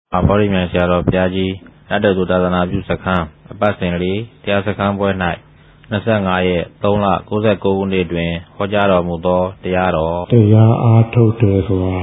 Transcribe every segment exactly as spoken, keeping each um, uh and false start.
အဘောရိမြန်ဆရာတော်ဘုရားကြီးနတ်တော်သာသနာပြုစခန်းအပတ်စဉ်လေးတရားစခန်းပွဲ၌နှစ်ဆယ့်ငါးရက်သုံးလကိုးဆယ်ကိုခုနှစ်တွင်ဟောကြားတော်မူသောတရားတော်တရားအားထုတ်တယ်ဆိုတာ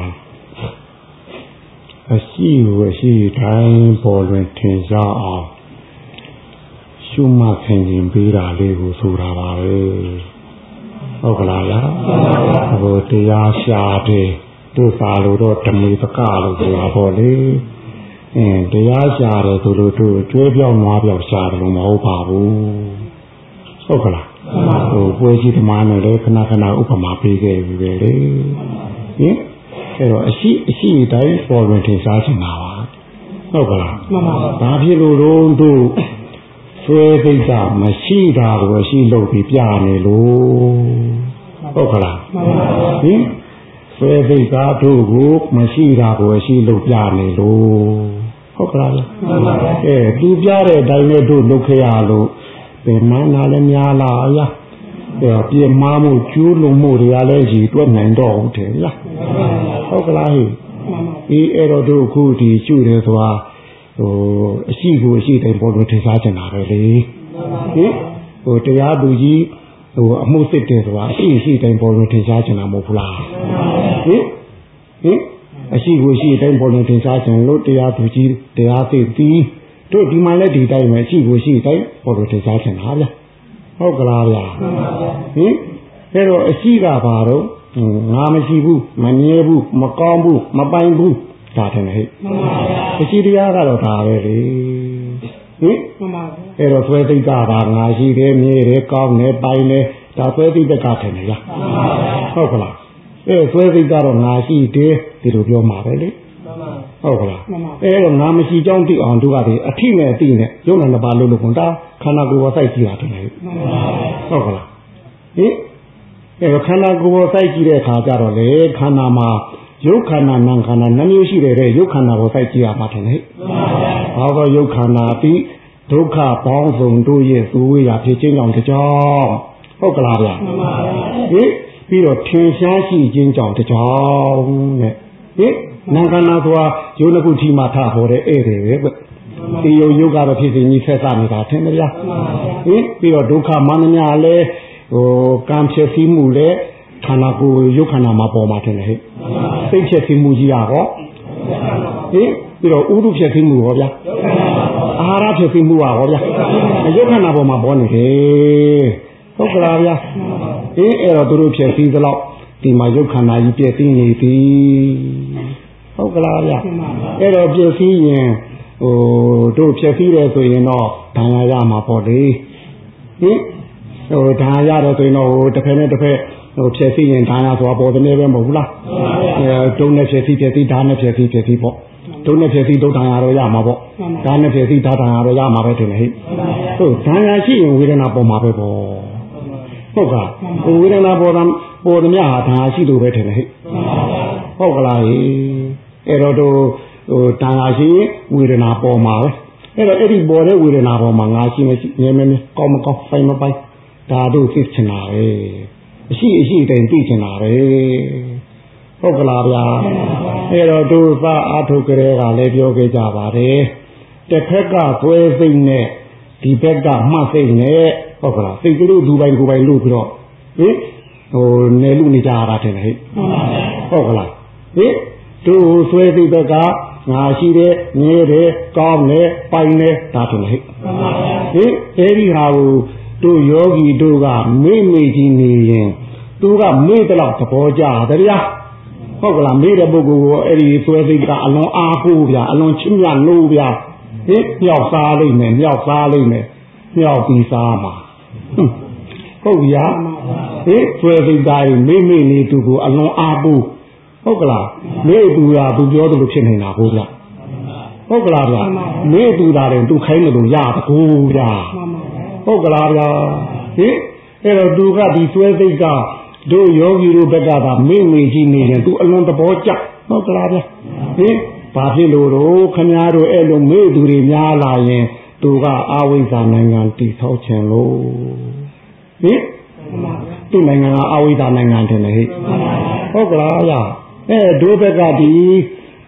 အရှိကိုအရှိတိုင်းပေါ်လွင်ထင်ရှားအောင်ရှုမှတ်ခင်ရင်ပေးတာလေးကိုဆိုတာပါပဲဟုတ်ကလားလားဟိုတရားရှာတယ်တို့သာလို့တော့ဓမေပကလို့ဆိုတာပေါ့လေအင်းတရားရှာတယ်ဆိုလို့တို့ကျွဲပြောင်းနွားပြောင်းရှာတယ်လို့မဟုတ်ပါဘူးဟုတ်ကလားဟိုပွဲကြီးသမားနဲ့လည်းခဏခဏဥပမာပေးခဲ့ပြီပဲလေဟင်အဲ့တော့အရှိအရှိတိုင်းပေါ်လွင်ထင်ရှားနေတာပါဟုတ်ကလားမှန်ပါပါဒါဖြစ်လို့တို့ဆွဲသိတာမရှိတာကိုရှိလို့ပြီးပြနေလို့ဟုတ်ကလားမှန်ပါပါဟင်ဆွဲသိတာတို့ကိုမရှိတာကိုရှိလို့ပြနေလို့ဟုတ်ကလားမှန်ပါပါအဲသူပြတဲ့အတိုင်းနဲ့တို့လုပ်ခဲ့ရလို့ဘယ်မှနာလည်းများလားအရာအဲပြေမားမှုကျူးလွန်မှုတွေကလည်းရည်တွက်နိုင်တော့ဟုတ်တယ်လားဟုတ်ကလားဟိဒီအဲ့တော့တို့အခုဒီကျွတယ်ဆိုတာဟိုအရှိကိုအရှိတိုင်းပေါ်လို့ထင်ရှားကြတာပဲလေဟင်ဟိုတရားသူကြီးဟိုအမှုစစ်တယ်ဆိုတာအရှိအရှိတိုင်းပေါ်လို့ထင်ရှားကြတာမဟုတ်ဘူးလားဟင်ဟင်အရှိကိုအရှိတိုင်းပေါ်လို့ထင်ရှားကြလို့တရားသူကြီးတရားသိပြီးတို့ဒီမှာလည်းဒီတိုင်းပဲအရှိကိုအရှိတိုင်းပေါ်လို့ထင်ရှားကြတာဗျဟုတ်ကလားဗျဟင်အဲ့တော့အရှိကဘာတော့ငါမရှိဘူးမမြဲဘူးမကောင်းဘူးမပိုင်ဘူးဒါတယ်ဟဲ့မှန်ပါဗျာအရှိတရားကတော့ဒါပဲလေဟင်မှန်ပါဗျာအဲ့တော့သွဲသိက္ခာပါငါရှိတယ်မြဲတယ်ကောင်းတယ်ပိုင်တယ်ဒါသွဲသိက္ခာတယ်လေလားမှန်ပါဗျာဟုတ်ကလားအဲသွဲသိက္ခာတော့ငါရှိတယ်ဒီလိုပြောမှာပဲလေမှန်ပါဟုတ်ကလားမှန်ပါအဲ့တော့ငါမရှိကြောင်းသိအောင်တို့ကဒီအထိနဲ့အသိနဲ့ရုပ်နဲ့ပါလို့လို့ကွန်တာခန္ဓာကိုယ်ကိုစိုက်ကြည့်တာတယ်လေမှန်ပါဟုတ်ကလားဟင်အဲခန္ဓာကိုယ်ကိုစိုက်ကြည့်တဲ့အခါကျတော့လေခန္ဓာမှာရုပ်ခန္ဓာနာမ်ခန္ဓာနှမျိုးရှိတယ်တဲ့ရုပ်ခန္ဓာကိုစိုက်ကြည့်ရမှာတယ်ဟဲ့ဘာလို့ရုပ်ခန္ဓာပြီးဒုက္ခပေါင်းစုံတို့ရဲ့သုဝေရာဖြစ်ခြင်းကြောင့်တကြောင်ဟုတ်ကလားဗျာမှန်ပါဗျာဟင်ပြီးတော့ထင်ရှားရှိခြင်းကြောင့်တကြောင်တဲ့ဟင်နာမ်ခန္ဓာဆိုတာယုံတစ်ခုထိမှထဟောတဲ့ဧည့်တယ်ပဲဒီယုံယုတ်ကတော့ဖြစ်စဉ်ကြီးဆက်စနေတာထင်မလားဟင်ပြီးတော့ဒုက္ခမန္တညာလည်းဟိုကံဖြစ်ပြီးမှုလည်းခန္ဓာကိုယ်ရုပ်ခန္ဓာမှာပေါ်မှာတယ်ဟဲ့စိတ်ဖြစ်ပြီးမှုကြီးရဟောဟင်ပြီးတော့ဥဒုဖြစ်ပြီးမှုဟောဗျာအာဟာရဖြစ်ပြီးမှုဟောဗျာရုပ်ခန္ဓာပေါ်မှာပေါ်နေတယ်ဟုတ်ကလားဗျာဟင်အဲ့တော့သူတို့ဖြစ်ပြီးသလောက်ဒီမှာရုပ်ခန္ဓာကြီးပြည့်သိနေပြီဟုတ်ကလားဗျာအဲ့တော့ပြည့်စည်ရင်ဟိုတို့ဖြစ်ပြီးတယ်ဆိုရင်တော့ဒဏ်ရာရမှာပေါ့လေဟင်ဟိုဒဏ်ရာရတယ်ဆိုရင်တော့ဟိုတစ်ဖက်နဲ့တစ်ဖက်ဟိုဖြစ်ပြီးရင်ဒဏ်ရာဆိုတာပေါ်တယ်ပဲမဟုတ်ဘူးလားအဲဒုံနဲ့ဖြစ်ပြီးဖြစ်ပြီးဓာတ်နဲ့ဖြစ်ပြီးဖြစ်ပြီးပေါ့ဒုံနဲ့ဖြစ်ပြီးဒုဒဏ်ရာတော့ရမှာပေါ့ဓာတ်နဲ့ဖြစ်ပြီးဓာတ်ဒဏ်ရာတော့ရမှာပဲတင်လေဟိဟုတ်ဒဏ်ရာရှိရင်ဝေဒနာပေါ်မှာပဲပေါ့ဟုတ်ကဲ့ဟိုဝေဒနာပေါ်တာပေါ်တယ်များဟာဒဏ်ရာရှိလို့ပဲတင်လေဟိဟုတ်ကလားဟိအဲ့တော့တို့ဟိုဒဏ်ရာရှိရင်ဝေဒနာပေါ်မှာပဲအဲ့တော့အဲ့ဒီပေါ်တဲ့ဝေဒနာပေါ်မှာငါရှိမရှိငြင်းမင်းကောင်းမကောင်းပိုင်မပိုင်ဒါတို့သိချင်တာပဲအရှိအရှိတိုင်သိချင်တာပဲဟုတ်ကလားဗျာအဲ့တော့တို့သာအာထုတ်ကြတဲ့ကလည်းပြောခဲ့ကြပါတယ်တစ်ခက်ကသွဲစိတ်နဲ့ဒီဘက်ကမှတ်စိတ်နဲ့ဟုတ်ကလားစိတ်ကလေးဒူပိုင်ကိုပိုင်လို့ပြီးတော့ဟင်ဟိုနယ်လူနေကြတာတယ်ဟဲ့ဟုတ်ကလားဟင်တို့သွဲစိတ်ဘက်ကငါရှိတယ်မြဲတယ်ကောင်းတယ်ပိုင်တယ်ဒါတယ်ဟဲ့ဟင်အဲ့ဒီဟာကိုတို့ယောဂီတို့ကမေ့မေ့ကြီးနေရင်သူကမေ့တော့သဘောကျတယ်ဗျာဟုတ်ကလားမေ့တဲ့ပုဂ္ဂိုလ်ကိုအဲ့ဒီသွဲစိတ်ကအလွန်အားကိုးဗျာအလွန်ချင်းမြတ်လို့ဗျာဟင်မြောက်စားလိမ့်မယ်မြောက်စားလိမ့်မယ်မြောက်ပြီးစားမှာဟုတ်ဗျာဟင်သွဲစိတ်တိုင်းမေ့မေ့နေသူကိုအလွန်အားကိုးဟုတ်ကလားမေ့သူကသူပြောတယ်လို့ဖြစ်နေတာဟုတ်ဗျာဟုတ်ကလားဗျာမေ့သူတာတယ်သူခိုင်းတယ်လို့ရတကူဗျာဟုတ်ကလားဗျာဟင်အဲ့တော့သူကဒီသွဲစိတ်ကတို့ယောဂီတို့ဘက်ကသာမေ့မေ့ကြီးနေရင်သူအလွန်သဘောကျဟုတ်ကလားဗျာဟင်ဘာဖြစ်လို့တော့ခမားတို့အဲ့လိုမေ့သူတွေများလာရင်သူကအာဝိဇ္ဇာနိုင်ငံတည်ဆောက်ခြင်းလို့ဟင်သူ့နိုင်ငံကအာဝိဇ္ဇာနိုင်ငံတယ်လေဟုတ်ကလားဗျာအဲတို့ဘက်ကဒီဟ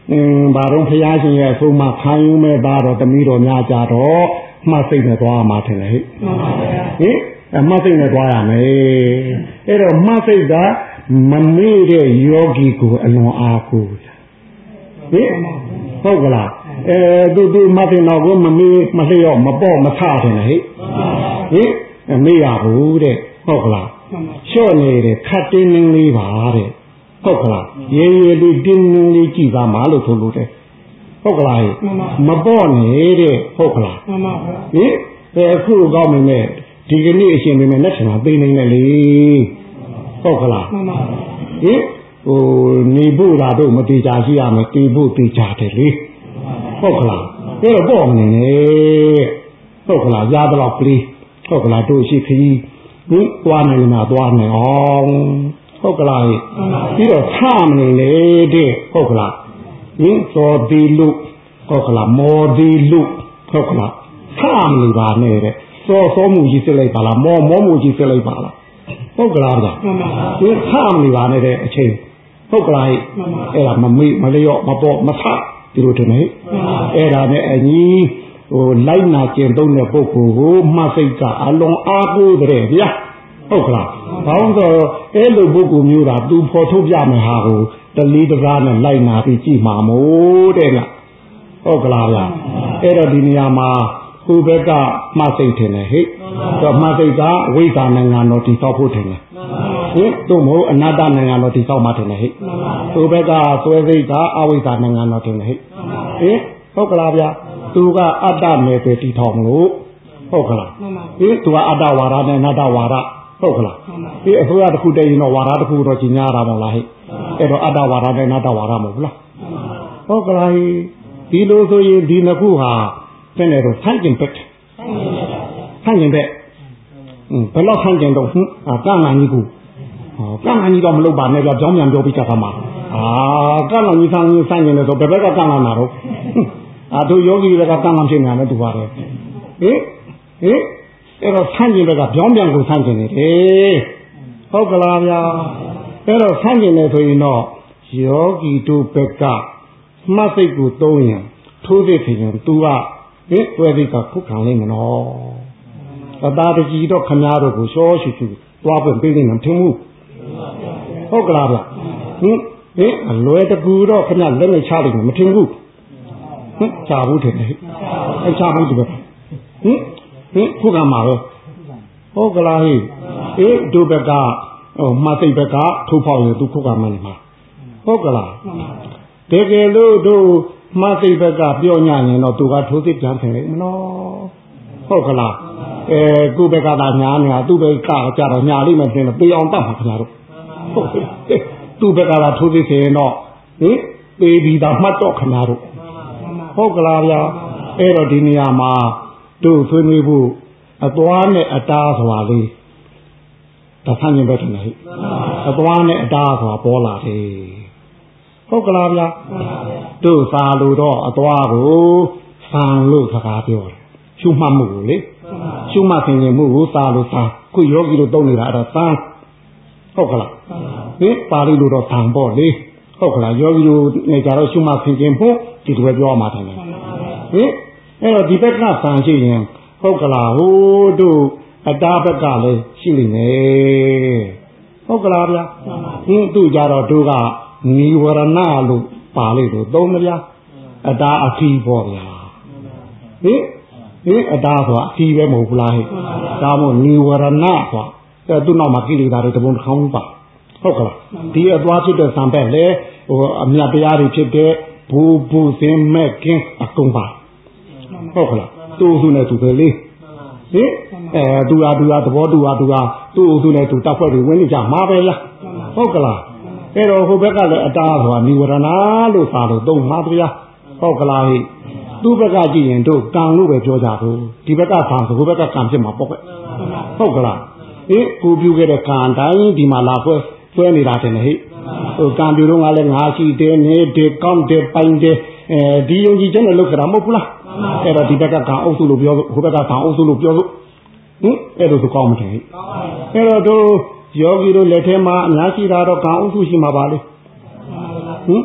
အင်းဘာတော့ဖရာရှင်ရဲ့အဆုံးမခံယူမဲ့သားတော်တမီးတော်များကြတော့မှတ်စိတ်နဲ့သွားမှာထင်တယ်ဟဲ့မှန်ပါဗျာဟင်အမှတ်စိတ်နဲ့သွားရမယ်အဲ့တော့မှတ်စိတ်ကမမေ့တဲ့ယောဂီကိုအလွန်အားကိုးဟင်ဟုတ်ကလားအဲသူသူမှတ်စိတ်တော့ကိုမမေ့မလျော့မပေါ့မထတယ်ဟဲ့ဟင်မေ့ရဘူးတဲ့ဟုတ်ကလားလျှော့နေတယ်ခတ်တင်းတင်းလေးပါတဲ့ဟုတ်ကလားရေရေလေးတင်းတင်းလေးကြည့်ပါမလို့ဆိုလို့တဲ့ဟုတ်ကလားမပေါ့နေတဲ့ဟုတ်ကလားမှန်ပါဗျာဟင်အဲအခုကောင်းနေနဲ့ဒီကနေ့အရှင်မင်းနဲ့လက်ဆံသိနေတယ်လေဟုတ်ကလားမှန်ပါဟင်ဟိုနေဖို့လာတော့မတေချာရှိရမယ်တေဖို့တေချာတယ်လေဟုတ်ကလားအဲ့တော့ပေါ့မနေနဲ့ဟုတ်ကလားရတော့ကလေးဟုတ်ကလားတို့ရှိခကြီးဟင်သွားနိုင်မှာသွားနိုင်အောင်ဟုတ်ကလားပြီးတော့ထမနေလေတဲ့ဟုတ်ကလားဟင်သောတိလူဟုတ်ကလားမောတိလူဟုတ်ကလားထမနေပါနဲ့တဲ့စောစောမှုကြီးစစ်လိုက်ပါလားမောမောမှုကြီးစစ်လိုက်ပါလားဟုတ်ကလားဗျာဒီထမနေပါနဲ့တဲ့အချိန်ဟုတ်ကလားအဲ့ဒါမမေ့မလျော့မပေါ့မထဒီလိုတည်းနဲ့အဲ့ဒါနဲ့အညီဟိုလိုက်နာကျင့်သုံးတဲ့ပုဂ္ဂိုလ်ကိုမှတ်စိတ်ကအလွန်အားကိုးတဲ့ဗျာဟုတ်ကလားဘာလို့ဆိုအဲ့လိုပုဂ္ဂိုလ်မျိုးတာသူဖော်ထုတ်ပြမယ်ဟာကိုတလေးတစားနဲ့လိုက်နာပြီးကြည့်မှာမို့တဲ့လားဟုတ်ကလားဗျာအဲ့တော့ဒီနေရာမှာဟိုဘက်ကမှတ်စိတ်ထင်တယ်ဟဲ့တော့မှတ်စိတ်ကဝိဇ္ဇာနိုင်ငံတော်တည်ဆောက်ဖို့ထင်တယ်ဟင်တို့မဟုတ်အနတ္တနိုင်ငံတော်တည်ဆောက်မှထင်တယ်ဟဲ့ဟိုဘက်ကသွဲစိတ်ကအဝိဇ္ဇာနိုင်ငံတော်ထင်တယ်ဟဲ့ဟင်ဟုတ်ကလားဗျာသူကအတ္တနယ်ပဲတည်ထောင်လို့ဟုတ်ကလားဟင်သူကအတ္တဝါဒနဲ့အနတ္တဝါဒဟုတ်ကလားဒီအစိုးရတစ်ခုတည်းရင်တော့ဝါဒတစ်ခုတော့ကြီးညားတာမဟုတ်လားဟဲ့အဲ့တော့အတ္တဝါဒနဲ့အနတ္တဝါဒမဟုတ်ဘူးလားဟုတ်ကလားဒီလိုဆိုရင်ဒီနှစ်ခုဟာဘယ်နဲ့တော့ဆန့်ကျင်ဘက်ဆန့်ကျင်ဘက်ဘယ်တော့ဆန့်ကျင်တော့ဟင်ကန့်လန့်ကြီးကိုကန့်လန့်ကြီးတော့မလုပ်ပါနဲ့ကြောင်းပြန်ပြောပြချတာမှာအာကန့်လန့်ကြီးဆန့်ကျင်ဆန့်ကျင်တယ်ဆိုဘယ်ဘက်ကကန့်လန့်မှာတော့အာတို့ယောဂီတွေကကန့်လန့်ဖြစ်နေတာနဲ့တူပါတယ်ဟင်ဟင်အဲ့တော့ဆန့်ကျင်ဘက်ကကြောင်းပြန်ကိုဆန့်ကျင်နေတယ်ဟုတ်ကလားဗျာအဲ့တော့ဆန့်ကျင်နေဆိုရင်တော့ယောဂီတို့ဘက်ကမှတ်စိတ်ကိုသုံးရင်ထိုးစိတ်ထင်ရင် तू ကဟင်တွေ့စိတ်ကခုခံနိုင်မနော်အတာတကြီးတော့ခမားတို့ကိုရှောရှုရှုသွားပွင့်ပေးနေမှာထင်မှုဟုတ်ကလားဗျဟင်ဟင်အလွယ်တကူတော့ခမားလက်နဲ့ချလိုက်မထင်ဘူးဟင်ချဘူးထင်တယ်အချဘူးဒီပဲဟင်ဟင်ခုခံမှာပဲဟုတ်ကလားဟိအေးတို့ဘက်ကဟိုမှတ်စိတ်ဘက်ကထိုးဖောက်ရင် तू ခုခံမှာနေမှာဟုတ်ကလားတကယ်လို့တို့မှတ်စိတ်ဘက်ကပြောညရင်တော့ तू ကထိုးစိတ်ပြန်ထင်လိုက်မနော်ဟုတ်ကလားအဲသူ့ဘက်ကသာညာနေတာသူ့ဘက်ကကြတော့ညာလိမ့်မယ်ထင်တယ်ပေအောင်တတ်မှာခင်ဗျားတို့ဟုတ်သူ့ဘက်ကသာထိုးစိတ်ဆိုရင်တော့ဟင်ပေပြီးသားမှတ်တော့ခင်ဗျားတို့ဟုတ်ကလားဗျာအဲ့တော့ဒီနေရာမှာတို့ဆွေးနွေးဖို့အသွားနဲ့အတားဆိုတာလေးဒါဆန်းကျင်ဘက်ထင်တယ်ဟဲ့အသွားနဲ့အတားဆိုတာပေါ်လာတယ်ဟုတ်ကလားဗျာတို့စာလို့တော့အသွားကိုဆန်လို့စကားပြောတယ်ရှုမှတ်မှုကိုလေရှုမှတ်ခြင်းမှုကိုစာလို့စာခုယောဂီတို့သုံးနေတာအဲ့ဒါဆန်ဟုတ်ကလားဟင်ပါဠိလိုတော့ဆန်ပေါ့လေဟုတ်ကလားယောဂီတို့နေကြတော့ရှုမှတ်ခြင်းမှုဒီလိုပဲပြောမှာတယ်ဟင်အဲ့တော့ဒီဘက်ကဆန်ရှိရင်ဟုတ်ကလားဟိုတို့အတားဘက်ကလည်းရှိနေတယ်ဟုတ်ကလားဗျာဟင်သူ့ကြတော့တို့ကနိဝရဏလို့ပါလိမ့်လို့သုံးမလားအတားအခီးပေါ့ဗျာဟင်ဟင်အတားဆိုတာအခီးပဲမဟုတ်ဘူးလားဟဲ့ဒါမို့နိဝရဏဆိုတာသူ့နောက်မှာကိလေသာတွေတပုံတစ်ခေါင်းပါဟုတ်ကလားဒီအသွားဖြစ်တဲ့ဇံဘက်လေဟိုအမြတ်တရားတွေဖြစ်တဲ့ဘူဘူစင်မဲ့ကင်းအကုန်ပါဟုတ်ကလားသူ့အုပ်စုနဲ့သူပဲလေဟင်အဲသူဟာသူဟာသဘောတူဟာသူဟာသူ့အုပ်စုနဲ့သူတပ်ဖွဲ့တွေဝင်နေကြမှာပဲလားဟုတ်ကလားအဲ့တော့ဟိုဘက်ကလည်းအတားဆိုတာနိဝရဏလို့စာလို့သုံးမှာဗျာဟုတ်ကလားဟိသူ့ဘက်ကကြည့်ရင်တို့ကံလို့ပဲပြောကြဘူးဒီဘက်ကဆံဆိုဟိုဘက်ကကံဖြစ်မှာပေါ့ပဲဟုတ်ကလားဟိကိုပြုခဲ့တဲ့ကံတိုင်းဒီမှာလာဖွဲဖွဲနေတာတယ်ဟိဟိုကံပြုတော့ကလည်းငါရှိတယ်နေတယ်ကောင်းတယ်ပိုင်တယ်အဲဒီယုံကြည်ချက်နဲ့လုပ်ကြတာမဟုတ်ဘူးလားအဲ့တော့ဒီဘက်ကကံအုပ်စုလို့ပြောဟိုဘက်ကကံအုပ်စုလို့ပြောလို့ဟင်အဲ့လိုဆိုကောင်းမှာတယ်အဲ့တော့တို့ယောဂီတို့လက်ထဲမှာအများကြီးတာတော့ကံအုပ်စုရှိမှာပါလေဟင်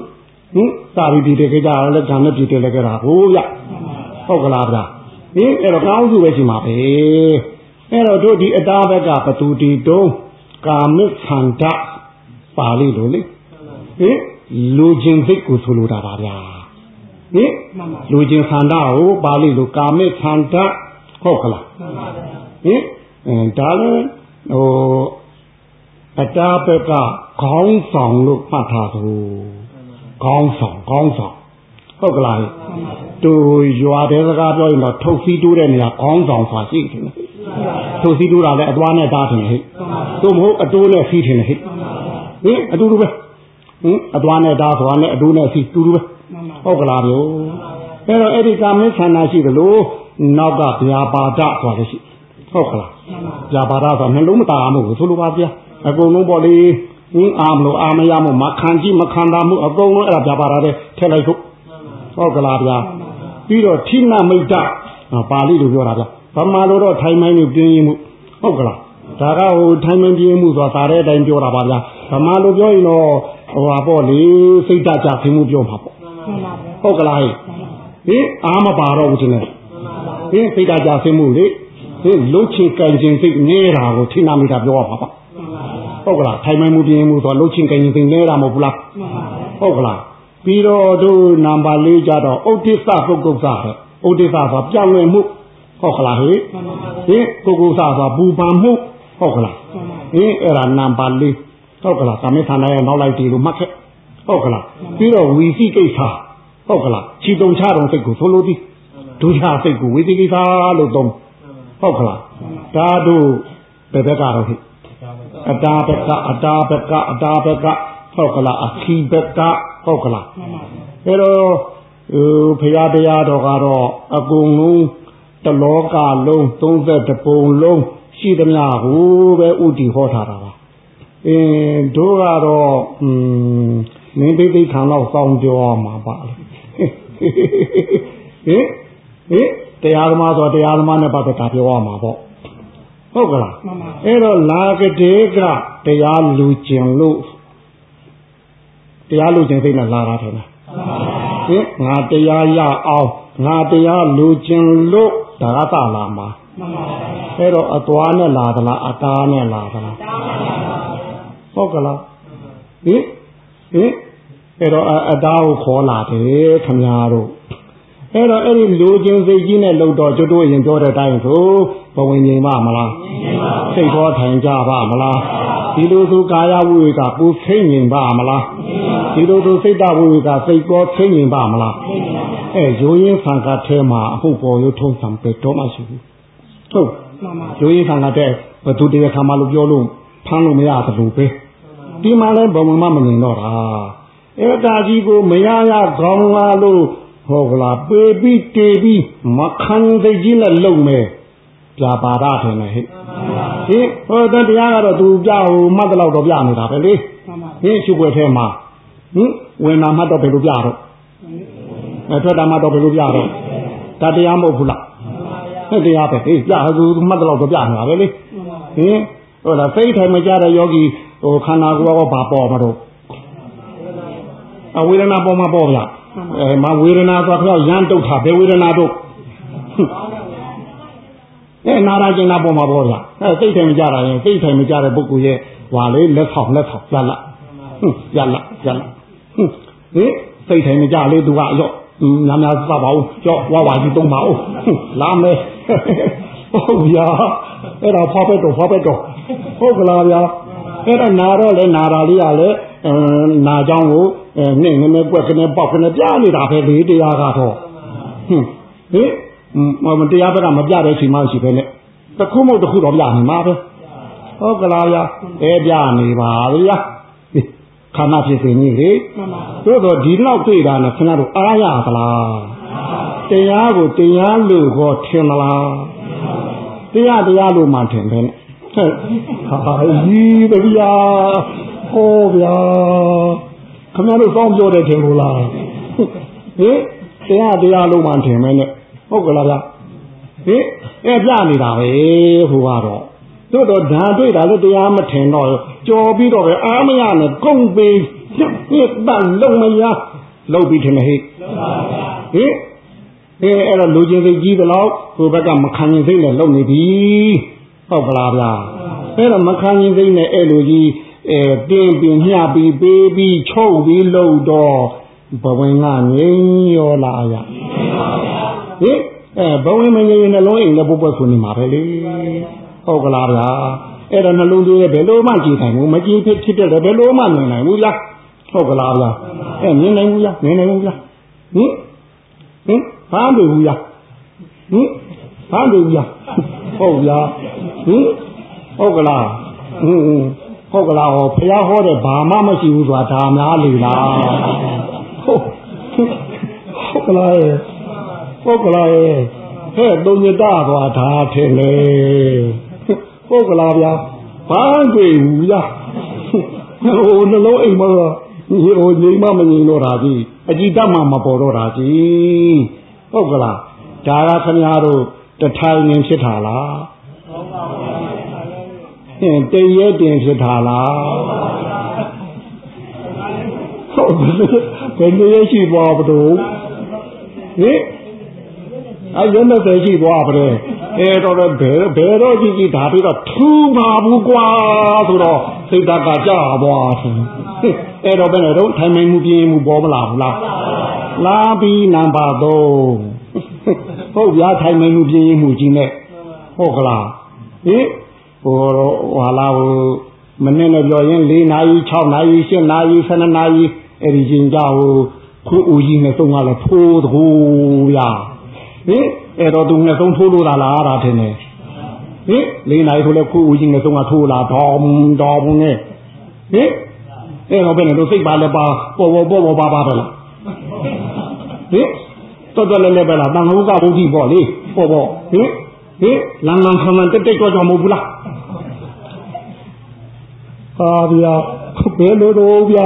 ဟင်စာပြီးဒီတကကြလည်းကံနဲ့ပြည်တယ်လည်းကြတာဟုတ်ဗျဟုတ်ကလားဗျာဟင်အဲ့တော့ကောင်းစုပဲရှိမှာပဲအဲ့တော့တို့ဒီအတားဘက်ကပတူတီတုံးကာမိခန္ဓာပါဠိလိုလေဟင်လူချင်းစိတ်ကိုဆိုလိုတာပါဗျာဟင်လူချင်းခန္ဓာကိုပါဠိလိုကာမိခန္ဓာဟုတ်ကလားဟင်အဲဒါလည်းဟိုအတားဘက်ကခေါင်းဆောင်လို့မှတ်ထားသူခေါင်းဆောင်ခေါင်းဆောင်ဟုတ်ကလားတူရွာတဲ့စကားပြောရင်တော့ထုတ်စီးတိုးတဲ့နေရာခေါင်းဆောင်ဆိုတာရှိတယ်ထုတ်စီးတိုးတာလည်းအသွားနဲ့သားတယ်ဟဲ့တို့မဟုတ်အတိုးနဲ့စီးတယ်ဟဲ့ဟင်အတူတူပဲဟင်အသွားနဲ့သားဆိုတာနဲ့အတိုးနဲ့စီးတူတူပဲဟုတ်ကလားပြောအဲ့တော့အဲ့ဒီကာမိခန္ဓာရှိသလိုနောက်ကဗျာပါဒဆိုတာလည်းရှိဟုတ်ကလားဗျာပါဒဆိုတာနှလုံးမသားမှုကိုဆိုလိုပါဗျာအကုန်လုံးပေါ့လေဟင်းအာမလို့အာမရမို့မခံကြည့်မခံတာမှုအကုန်လုံးအဲ့ဒါပြပါတာတဲ့ထည့်လိုက်ဖို့ဟုတ်ကလားဗျာပြီးတော့ထိနမိတ်တပါဠိလိုပြောတာဗျာဗမာလိုတော့ထိုင်မိုင်းလို့ပြင်းရင်မှုဟုတ်ကလားဒါကဟိုထိုင်မိုင်းပြင်းမှုဆိုတာစားတဲ့အတိုင်းပြောတာပါဗျာဗမာလိုပြောရင်တော့ဟိုပါပေါ့လေစိတ်တကြခင်မှုပြောမှာပေါ့ဟုတ်ကလားဟင်အာမပါတော့ဘူးချင်းလေဟင်စိတ်တကြခင်မှုလေဟင်လှုပ်ချင်ကန်ချင်စိတ်နေတာကိုထိနမိတ်တပြောရပါပါဟုတ်ကလားထိုင်မိုင်းမှုပြင်းမှုဆိုလှုပ်ချင်းကင်ရင်သိနေတာမဟုတ်ဘူးလားဟုတ်ကလားပြီးတော့တို့နံပါတ်၄ကြတော့ဥဒိစ္စပုဂ္ဂုစ္စတဲ့ဥဒိစ္စဆိုပြောင်းလဲမှုဟုတ်ကလားဟိဟင်ပုဂ္ဂုစ္စဆိုပူပန်မှုဟုတ်ကလားဟင်အဲ့ဒါနံပါတ်၄ဟုတ်ကလားကာမိခန္ဓာရဲ့နောက်လိုက်တီလို့မှတ်ခဲ့ဟုတ်ကလားပြီးတော့ဝီစီကိစ္စဟုတ်ကလားခြေတုံချတော်စိတ်ကိုဆိုလိုသည်ဒုချစိတ်ကိုဝီစီကိစ္စလို့သုံးဟုတ်ကလားဒါတို့ဘယ်ဘက်ကတော့ဟိအတာဘက်ကအတာဘက်ကအတာဘက်ကဟုတ်ကလားအခီဘက်ကဟုတ်ကလားအဲတော့ဖရာတရားတော်ကတော့အကုန်လုံးတလောကလုံးသုံးသက်တပုံလုံးရှိသမျှကိုပဲဥတီဟောထားတာပါအင်းတို့ကတော့อืมမင်းသိသိခံတော့စောင်းပြောမှာပါလေဟင်ဟင်တရားသမားဆိုတရားသမားနဲ့ပတ်သက်တာပြောရမှာပေါ့ဟုတ်ကလားအဲ့တော့လာကတိကတရားလူကျင်လို့တရားလူကျင်သိနေလာတာတယ်ဟင်ငါတရားရအောင်ငါတရားလူကျင်လို့ဒါကသလာမှာအဲ့တော့အသွားနဲ့လာသလားအတားနဲ့လာသလားဟုတ်ကလားဟင်ဟင်အဲ့တော့အတားကိုခေါ်လာတယ်ခမများတို့အဲ့တော့အဲ့ဒီလူချင်းစိတ်ကြီးနဲ့လှုပ်တော့ကျွတ်တို့ရင်ပြောတဲ့အတိုင်းဆိုဘဝင်ငြိမ်ပါမလားစိတ်တော်ထိုင်ကြပါမလားဒီလိုဆိုကာယဝိဝေကပူဖိတ်ငြိမ်ပါမလားဒီလိုဆိုစိတ်တဝိဝေကစိတ်တော်ဖိတ်ငြိမ်ပါမလားအဲရိုးရင်းဆံကထဲမှာအဟုတ်ပေါ်လို့ထုံးစံပဲတော့မှရှိဘူးဟုတ်ရိုးရင်းဆံကတဲ့ဘသူတရားခါမှလို့ပြောလို့ဖမ်းလို့မရသလိုပဲဒီမှာလဲဘုံမမငြိမ်တော့တာအဲတာကြီးကိုမရရခေါင်းလာလို့ဟုတ်ကလားပေပြီးတေပြီးမခံသိကြီးနဲ့လုံမယ်ပြပါရထင်တယ်ဟဲ့ဟင်ဟိုတရားကတော့သူပြဟိုမှတ်တော့တော့ပြနေတာပဲလေဟင်ရှုပ်ွယ်ထဲမှာဟင်ဝင်နာမှတ်တော့ဘယ်လိုပြတော့အဲထွက်တာမှတ်တော့ဘယ်လိုပြတော့ဒါတရားမဟုတ်ဘူးလားဟဲ့တရားပဲဟေးပြသူမှတ်တော့တော့ပြနေတာပဲလေဟင်ဟိုလားစိတ်ထိုင်မကြတဲ့ယောဂီဟိုခန္ဓာကိုယ်ကဘာပေါ်မှာတော့အဝေဒနာပေါ်မှာပေါ်ဗျအဲမဝေဒနာဆိုတော့ရမ်းတုတ်တာဘယ်ဝေဒနာတော့အဲနာရကျင်နာပေါ်မှာပေါ်ဗျအဲစိတ်ထိုင်မကြတာရင်စိတ်ထိုင်မကြတဲ့ပုဂ္ဂိုလ်ရဲ့ဟွာလေလက်ဆောင်လက်ဆောင်ရလာဟွန်းရလာရလာဟွန်းဟင်စိတ်ထိုင်မကြလေသူကရော့များများသပါဦးကြော့ဝါဝါကြီးတုံးပါဦးလာမယ်ဟုတ်ဗျာအဲ့ဒါဖောက်ပဲတော့ဖောက်ပဲတော့ဟုတ်ကလားဗျာအဲ့ဒါနာတော့လေနာတာလေးကလည်းနာကြောင်းကိုနှိမ့်နေကွက်ကနေပေါက်ကနေပြနေတာပဲလေတရားကတော့ဟင်ဟင်မတရားဘက်ကမပြတဲ့ချိန်မှရှိပဲနဲ့တခုမဟုတ်တခုတော့ပြနေမှာပဲဟုတ်ကလားဗျာအဲပြနေပါဗျာခန္ဓာဖြစ်စဉ်ကြီးလေသို့တော့ဒီလောက်တွေ့တာနဲ့ခင်ဗျားတို့အားရသလားတရားကိုတရားလို့ဟောထင်မလားတရားတရားလို့မှထင်တယ်ဟဲ့ဟာကြီးဗျာဟောဗျာခင်ဗျားတို့စောင်းပြောတဲ့ထင်လို့လားဟင်တရားတရားလို့မှထင်မယ်နဲ့ဟုတ်ကလားဗျာဟင်အဲပြနေတာပဲဟိုကတော့တို့တော့ဓာတွေ့တာလည်းတရားမထင်တော့ကြော်ပြီးတော့ပဲအာမရနဲ့ကုန်ပေးပြစ်တန်လုံးမရလောက်ပြီးထင်တယ်ဟဲ့ဟင်အဲအဲ့တော့လူချင်းစိတ်ကြီးသလောက်ဟိုဘက်ကမခံရင်စိတ်နဲ့လုံနေပြီဟုတ်ကလားဗျာအဲ့တော့မခံရင်စိတ်နဲ့အဲ့လိုကြီးအဲတင်းပြင်းညှပြီးပေးပြီးချုပ်ပြီးလုံတော့ဘဝင်ကငြိမ်းရောလားရဟင်အဲဘဝင်မငြိမ်းနှလုံးအိမ်လည်းပုတ်ပွက်ဆိုနေမှာပဲလေဟုတ်ကလားဗျာအဲ့တော့နှလုံးသွေးလည်းဘယ်လိုမှကြည်နိုင်ဘူးမကြည်ဖြစ်ဖြစ်တယ်ဘယ်လိုမှမြင်နိုင်ဘူးဗျာဟုတ်ကလားဗျာအဲမြင်နိုင်ဘူးဗျာမြင်နိုင်ဘူးဗျာဟင်ဟင်ဘာလို့ဘူးဗျာဟင်ဘာလို့ဗျာဟုတ်ဗျာဟင်ဟုတ်ကလားဟင်ဟုတ်ကလားဟောဘုရားဟောတဲ့ဘာမှမရှိဘူးဆိုတာဒါများလေလားဟုတ်ဟုတ်ကလားဟုတ်ကလားဟဲ့တုံညတာသွားဒါထင်လေဟုတ်ကလားဗျာဘာတွေ့ဘူးဗျာဟိုနှလုံးအိမ်မှာဟိုငြိမ်မမငြိမ်တော့တာကြီးအကြည့်တတ်မှမပေါ်တော့တာကြီးဟုတ်ကလားဒါကခင်ဗျားတို့တထိုင်နေဖြစ်တာလားဟင်တရဲတင်ဖြစ်တာလားဟုတ်ဘယ်လိုရှိသွားဘလို့ဟင်အရင်မဲ့ရှိသွားပါလေအဲတော့ဘယ်ဘယ်တော့ကြည့်ကြည့်ဒါပြီးတော့ထူပါဘူးကွာဆိုတော့စိတ်ဓာတ်ကကြာသွားတယ်အဲ့တော့ဘယ်နဲ့တော့ထိုင်မှန်မှုပြင်းမှုပေါ်မလာဘူးလားလာပြီးနံပါတ်သုံးဟုတ်ဗျာထိုင်မှန်မှုပြင်းမှုကြီးနဲ့ဟုတ်ကလားဟင်ဟိုဟာလာဟိုမနေ့နဲ့ပြောရင်၄နာရီ၆နာရီ၈နာရီ၁၂နာရီအဲ့ဒီချင်းကြဟိုခုဦးကြီးနဲ့သုံးကလည်းထိုးတကူဗျာဟင်အဲ့တော့သူနဲ့သုံးထိုးလို့လားဒါထင်တယ်ဟင်၄နာရီဆိုလဲခုဦးကြီးနဲ့သုံးကထိုးလာတော်တော်နဲ့ဟင်အဲ့တော့ဘယ်နဲ့တို့စိတ်ပါလဲပါပေါ်ပေါ်ပေါ်ပေါ်ပါပါပဲလားဟင်တော်တော်လည်းလည်းပဲလားတန်ခါဥကဘုဒ္ဓပေါ့လေပေါ်ပေါ်ဟင်ဟင်လန်လန်ဆန်ဆန်တက်တက်ကြွကြွမဟုတ်ဘူးလားဟာဗျာဘယ်လိုတော့ဗျာ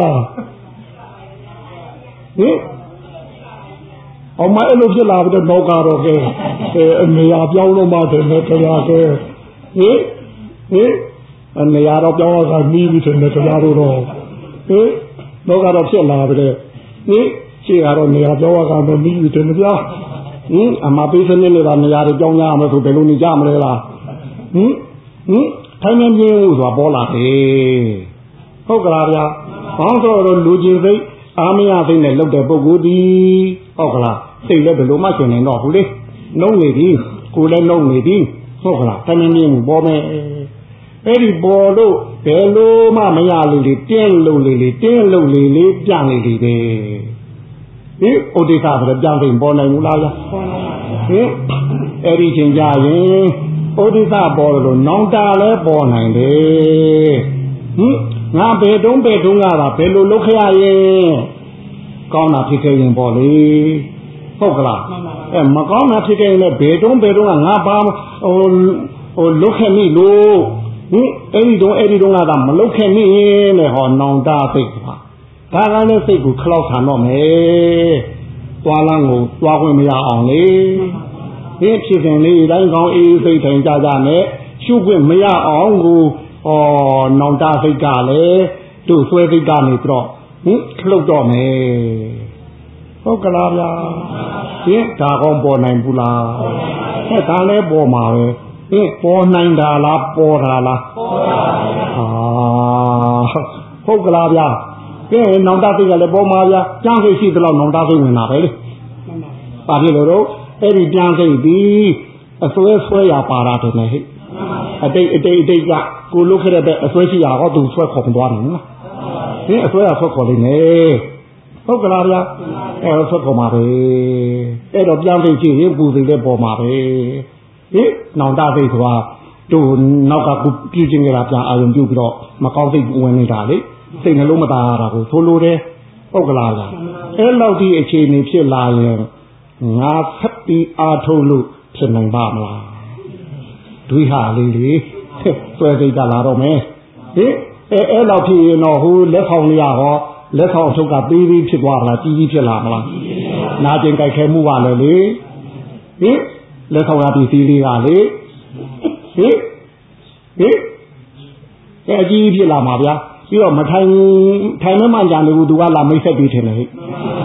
ဟင်အမအဲ့လိုဖြစ်လာပြီးတော့ကတော့ကဲအဲအနေရာပြောင်းလို့မှတယ်နဲ့တရားကဲဟင်ဟင်အနေရာတော့ပြောင်းရတာနီးပြီးတယ်နဲ့တရားတို့တော့ဟင်တော့ကတော့ဖြစ်လာပြီဟင်ရှေ့ကတော့နေရာပြောင်းရတာမနီးပြီးတယ်ဗျာဟင်အမပေးစနစ်နဲ့ကနေရာတွေကြောင်းရမယ်ဆိုဘယ်လိုနေကြမလဲလားဟင်ဟင်ထိုင်နေပြင်းလို့ဆိုတာပေါ်လာတယ်ဟုတ်ကလားဗျာဘောင်းဆိုတော့လူချင်းစိတ်အာမရစိတ်နဲ့လောက်တဲ့ပုဂ္ဂိုလ်ဒီဟုတ်ကလားစိတ်လည်းဘယ်လိုမှရှင်နေတော့ဘူးလေနှုံးနေပြီကိုယ်လည်းနှုံးနေပြီဟုတ်ကလားထိုင်နေပြင်းပေါ်မယ်အဲ့ဒီပေါ်လို့ဘယ်လိုမှမရလို့လေတင်းလို့လေလေတင်းလို့လေလေပြန့်လေလေပဲဟင်ဥဒိစ္စဆိုတော့ပြန်ပြင်ပေါ်နိုင်ဘူးလားဗျာဟင်အဲ့ဒီချိန်ကြရင်ဥဒိစ္စပေါ်လို့နောင်တာလည်းပေါ်နိုင်တယ်ဟင်ငါဘယ်တုံးဘယ်တုံးကပါဘယ်လိုလုပ်ခရရင်ကောင်းတာဖြစ်ခဲ့ရင်ပေါ့လေဟုတ်ကလားအဲမကောင်းတာဖြစ်ခဲ့ရင်လည်းဘယ်တုံးဘယ်တုံးကငါပါဟိုဟိုလုပ်ခဲ့မိလို့ဟင်အဲ့ဒီတုံးအဲ့ဒီတုံးကမလုပ်ခဲ့မိရင်လေဟောနောင်တာသိပါဒါကလည်းစိတ်ကိုခလောက်ခံတော့မယ်သွားလန်းကိုသွားခွင့်မရအောင်လေဒီဖြစ်စဉ်လေးတိုင်းကောင်းအေးစိတ်ထိုင်ကြကြနဲ့ရှုခွင့်မရအောင်ကိုဩနောင်တစိတ်ကလည်းတို့ဆွဲစိတ်ကနေပြီးတော့ဟင်ခလုတ်တော့မယ်ဟုတ်ကလားဗျာဟင်ဒါကောင်းပေါ်နိုင်ဘူးလားဟဲ့ဒါလည်းပေါ်မှာပဲဟင်ပေါ်နိုင်တာလားပေါ်တာလားပေါ်တာဟာဟုတ်ကလားဗျာကဲနောင်တစိတ်ကလည်းပေါ်မှာဗျာကြမ်းစိတ်ရှိသလောက်နောင်တစိတ်ဝင်လာပဲလေပါပြီလို့တော့အဲ့ဒီကြမ်းစိတ်ပြီးအစွဲဆွဲရပါတာတယ်ဟဲ့အတိတ်အတိတ်အတိတ်ကကိုလုခဲ့တဲ့အစွဲရှိရဟောသူဆွဲခေါ်သွားတယ်နော်ဟင်အစွဲရဆွဲခေါ်လိမ့်မယ်ဟုတ်ကလားဗျာအဲ့တော့ဆွဲခေါ်မှာပဲအဲ့တော့ပြန်သိရှိရင်ပူစိတ်လည်းပေါ်မှာပဲဟင်နောင်တစိတ်ဆိုတာတို့နောက်ကကိုပြည့်ချင်းကြတာပြန်အာရုံပြုပြီးတော့မကောင်းစိတ်ဝင်နေတာလေစိတ်နှလုံးမသားရတာကိုသို့လို့တယ်ဟုတ်ကလားဗျာအဲ့လောက်ဒီအခြေအနေဖြစ်လာရင်ငါဆက်ပြီးအားထုတ်လို့ဖြစ်နိုင်ပါမလားဒွိဟာလေးလေဆွဲစိတ်ကလာတော့မယ်ဟင်အဲအဲ့လောက်ဖြစ်ရင်တော့ဟိုလက်ဆောင်လေးရဟောလက်ဆောင်ထုတ်ကပေးပြီးဖြစ်သွားတာကြီးကြီးဖြစ်လာမလားနာကျင်ကြိုက်ခဲမှုကလည်းလေဟင်လက်ဆောင်ရပစ္စည်းလေးကလေဟင်ဟင်အဲအကြီးဖြစ်လာမှာဗျာပြီးတော့မထိုင်ထိုင်မမှန်ကြနေဘူးသူကလာမိတ်ဆက်ပြီးထင်တယ်ဟဲ့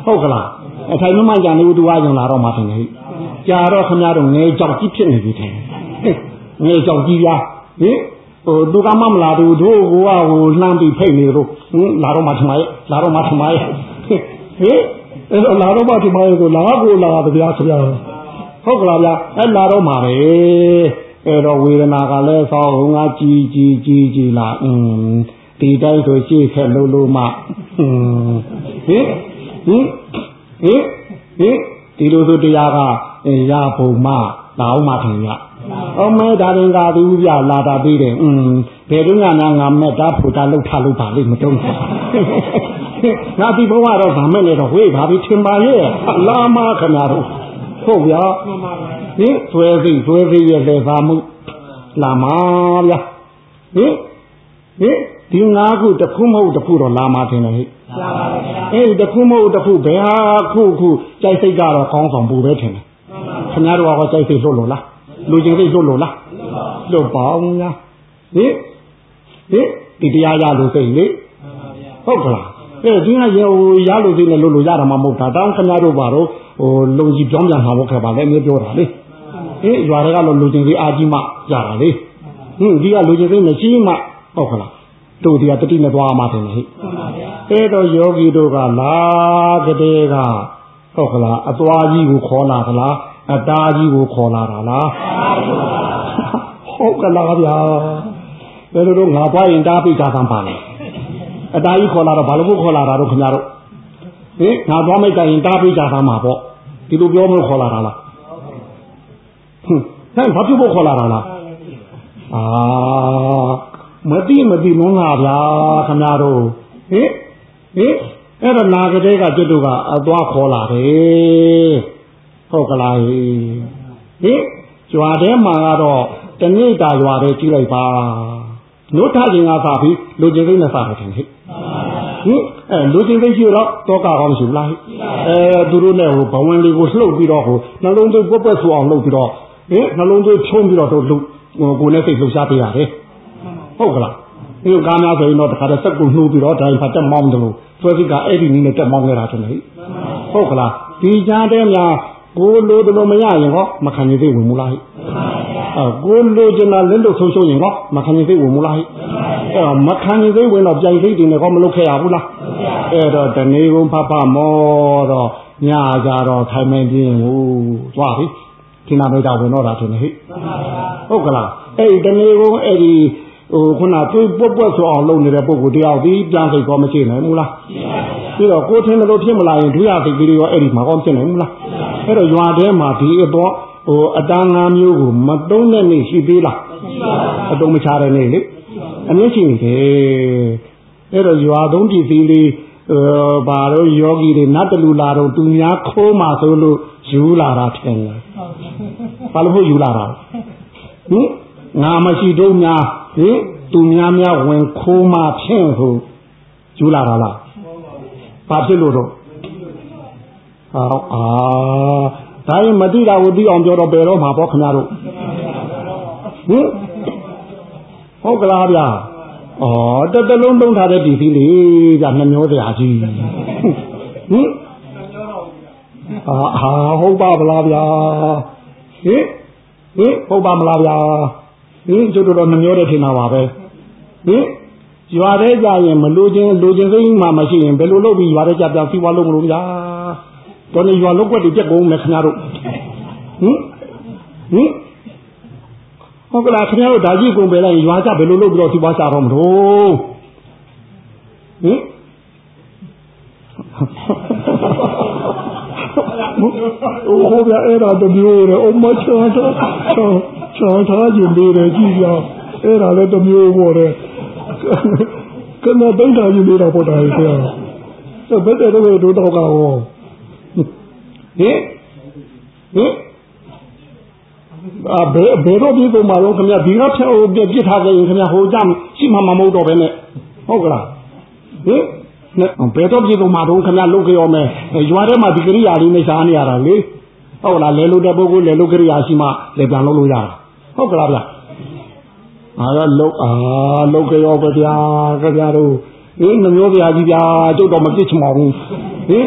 ဟုတ်ကလားအထိုင်မမှန်ကြနေဦးသူအားကြောင့်လာတော့မှထင်တယ်ကြာတော့ခင်ဗျားတို့ငယ်ကြောက်ကြီးဖြစ်နေပြီထင်ငယ်ကြောက်ကြီးပြားဟင်ဟိုသူကမှမလာဘူးတို့ကဟိုလှမ်းပြီးဖိတ်နေတော့ဟင်လာတော့မှထမရဲ့လာတော့မှထမရဲ့ဟင်အဲ့တော့လာတော့မှထမရဲ့ဆိုလာကိုလာပါဗျာခင်ဗျာဟုတ်ကလားဗျာအဲ့လာတော့မှပဲအဲ့တော့ဝေဒနာကလည်းသောဟိုငါကြီးကြီးကြီးကြီးလာအင်းဒီတိုင်းဆိုရှေ့ခက်လို့လို့မှဟင်းဟင်ဟင်ဟင်ဟင်ဒီလိုဆိုတရားကရပုံမှလာအောင်မှထင်ရအမဲဒါရင်ကသူပြလာတာပြီးတယ်อืมဘယ်တော့ငါငါမက်တာဖို့တာလှုပ်ထလှုပ်ပါလိမ့်မတုံးငါဒီဘဝတော့ဗာမဲ့လေတော့ဝေးပါပြီထင်ပါရဲ့လာမခဏတော့ဟုတ်ဗျာဟင်ဆွဲစိဆွဲစိရဲ့လေသာမှုလာမှာဗျာဟင်ဟင်ဒီငါးခုတစ်ခုမဟုတ်တစ်ခုတော့လာမှာတင်တယ်ဟဲ့အေးတစ်ခုမဟုတ်တစ်ခုဘယ်ဟာခုခုကြိုက်စိတ်ကတော့ကောင်းဆောင်ပူပဲထင်တယ်ခင်ဗျားတို့ကကြိုက်စိတ်လွတ်လို့လားလူချင်းစိတ်လွတ်လို့လားလွတ်ပါအောင်ညာဟင်ဟင်ဒီတရားရလို့စိတ်လေဟုတ်ကလားအဲဒီကရေရလို့စိတ်နဲ့လွတ်လို့ရတာမှမဟုတ်တာတောင်းခင်ဗျားတို့ပါတော့ဟိုလုံကြီးပြောင်းပြန်မှာဟုတ်ခဲ့ပါလေမျိုးပြောတာလေဟင်ရွာတွေကတော့လူချင်းစိတ်အာကြီးမှရတာလေဟင်ဒီကလူချင်းစိတ်မရှိမှဟုတ်ကလားတို့ဒီကတတိနဲ့သွားမှတယ်ဟဲ့အဲ့တော့ယောဂီတို့ကလာကတဲ့ကဟုတ်ကလားအသွားကြီးကိုခေါ်လာသလားအတားကြီးကိုခေါ်လာတာလားဟုတ်ကလားဗျာဘယ်လိုတော့ငါပွားရင်တားပိတ်ကြသမ်းပါလေအတားကြီးခေါ်လာတော့ဘာလို့ခေါ်လာတာတော့ခင်ဗျားတို့ဟင်ငါသွားမိတ်တိုင်းတားပိတ်ကြသမ်းမှာပေါ့ဒီလိုပြောမလို့ခေါ်လာတာလားဟင်ဟဲ့ဘာဖြစ်ဖို့ခေါ်လာတာလားအာမတိမတိမုန်းလာဗျာခင်ဗျားတို့ဟင်ဟင်အဲ့တော့နာကတဲ့ကကျွတ်တို့ကအသွားခေါ်လာတယ်ဟုတ်ကလားဟင်ကြွားထဲမှာကတော့တနေ့တာရွာထဲကြည့်လိုက်ပါနှုတ်ထခြင်းကသာပြီးလူချင်းသိနဲ့စားတယ်ထင်ဟဲ့ဟင်အဲလူချင်းသိရှိတော့တောကကောင်းရှိဘူးလားအဲသူတို့နဲ့ဟိုဘဝင်လေးကိုလှုပ်ပြီးတော့ဟိုနှလုံးသွေးပွက်ပွက်ဆူအောင်လှုပ်ပြီးတော့ဟင်နှလုံးသွေးဖြုံးပြီးတော့တို့လူဟိုကိုယ်နဲ့စိတ်လှုပ်ရှားပေးရတယ်ဟုတ်ကလားဒီကားများဆိုရင်တော့တခါတည်းစက်ကိုနှိုးပြီးတော့ဒိုင်ဖတ်တက်မောင်းတယ်လို့သွေးစိတ်ကအဲ့ဒီနည်းနဲ့တက်မောင်းနေတာထင်တယ်ဟုတ်ကလားဒီကြားထဲမှာကိုလိုတလို့မရရင်ဟောမခံနိုင်သေးဝင်မလားဟဲ့အဲကိုလိုချင်တာလက်လို့ဆုံးရှုံးရင်ဟောမခံနိုင်သေးဝင်မလားဟဲ့အဲမခံနိုင်သေးဝင်တော့ကြိုင်စိတ်တွေနဲ့ဟောမလုပ်ခဲ့ရဘူးလားအဲ့တော့တနေ့ကုန်ဖဖမောတော့ညကြတော့ထိုင်မင်းပြင်းဟိုသွားပြီဒီနာမိတ်တာဝင်တော့တာထင်တယ်ဟဲ့ဟုတ်ကလားအဲ့ဒီတနေ့ကုန်အဲ့ဒီဟိုခုနသွေးပွက်ပွက်ဆိုအောင်လုပ်နေတဲ့ပုံကိုတရားပြီးပြန်စိတ်ကောမရှိနိုင်ဘူးလားပြီးတော့ကိုထင်းလို့ဖြစ်မလာရင်ဒုရစိတ်ကလေးရောအဲ့ဒီမှာကောဖြစ်နိုင်ဘူးလားအဲ့တော့ရွာထဲမှာဒီအတော့ဟိုအတန်းငါးမျိုးကိုမတုံးတဲ့နေ့ရှိသေးလားအတုံးမချတဲ့နေ့လေအမြင့်ရှိနေတယ်အဲ့တော့ရွာသုံးပြည်စည်းလေးဟိုဘာလို့ယောဂီတွေနတ်တလူလာတော့သူများခိုးမှဆိုလို့ယူလာတာထင်တယ်ဘာလို့ဖို့ယူလာတာဟင်ငါမရှိတော့များဟင်သူများများဝင်ခိုးမှဖြင့်ဟိုယူလာတာလားဘာဖြစ်လို့တော့အာအာဒါရင်မသိတာကိုသိအောင်ပြောတော့ဘယ်တော့မှာပေါ့ခင်ဗျားတို့ဟင်ဟုတ်ကလားဗျာဩတတလုံးသုံးထားတဲ့ဒီဖီးလေးဗျာနှမျောစရာကြီးဟင်အာဟာဟုတ်ပါဗလားဗျာဟင်ဟင်ဟုတ်ပါမလားဗျာဟင်ကျတော့နှမျောတဲ့ထင်တာပါပဲဟင်ရွာထဲကြရင်မလို့ချင်းလူချင်းစိတ်မှမရှိရင်ဘယ်လိုလုပ်ပြီးရွာထဲကြပြန်စီးပွားလုပ်မလို့ဗျာတော်နေရွာလုံးကွက်တွေပြက်ကုန်မယ်ခင်ဗျားတို့ဟင်ဟင်ဟုတ်ကလားခင်ဗျားတို့ဓာကြီးကုန်ပဲလိုက်ရွာကြဘယ်လိုလုပ်ပြီးတော့စီးပွားစားတော့မလို့ဟင်ဟိုဗျာအဲ့ဒါတမျိုးလေအမချောတော့ချောထားခြင်းလေးတွေကြည့်ကြအဲ့ဒါလည်းတမျိုးပေါ့လေကနတိတ်တာကြီးလေးတော့ပေါ်တာကြီးပြောတော့ဘယ်တဲ့တော့တို့တော့ကောဟင်ဟင်အာဘယ်ဘယ်တော့ဒီပုံမှာတော့ခင်ဗျာဒီကဖြောပြစ်ထားကြရင်ခင်ဗျာဟိုကြရှိမှမမဟုတ်တော့ပဲနဲ့ဟုတ်ကလားဟင်ဘယ်တော့ဒီပုံမှာတော့ခင်ဗျာလုတ်ကြောမယ်ရွာထဲမှာဒီကရိယာလေးနဲ့ရှားနေရတာလေဟုတ်လားလဲလို့တဲ့ပုဂ္ဂိုလ်လဲလို့ကရိယာရှိမှလဲပြန်လုပ်လို့ရတာဟုတ်ကလားဗျာအာလုတ်အာလုတ်ကြောပဲဗျာခင်ဗျာတို့ဟင်နှမျိုးဗျာကြီးဗျာကျုပ်တော့မပြစ်ချင်ပါဘူးဟင်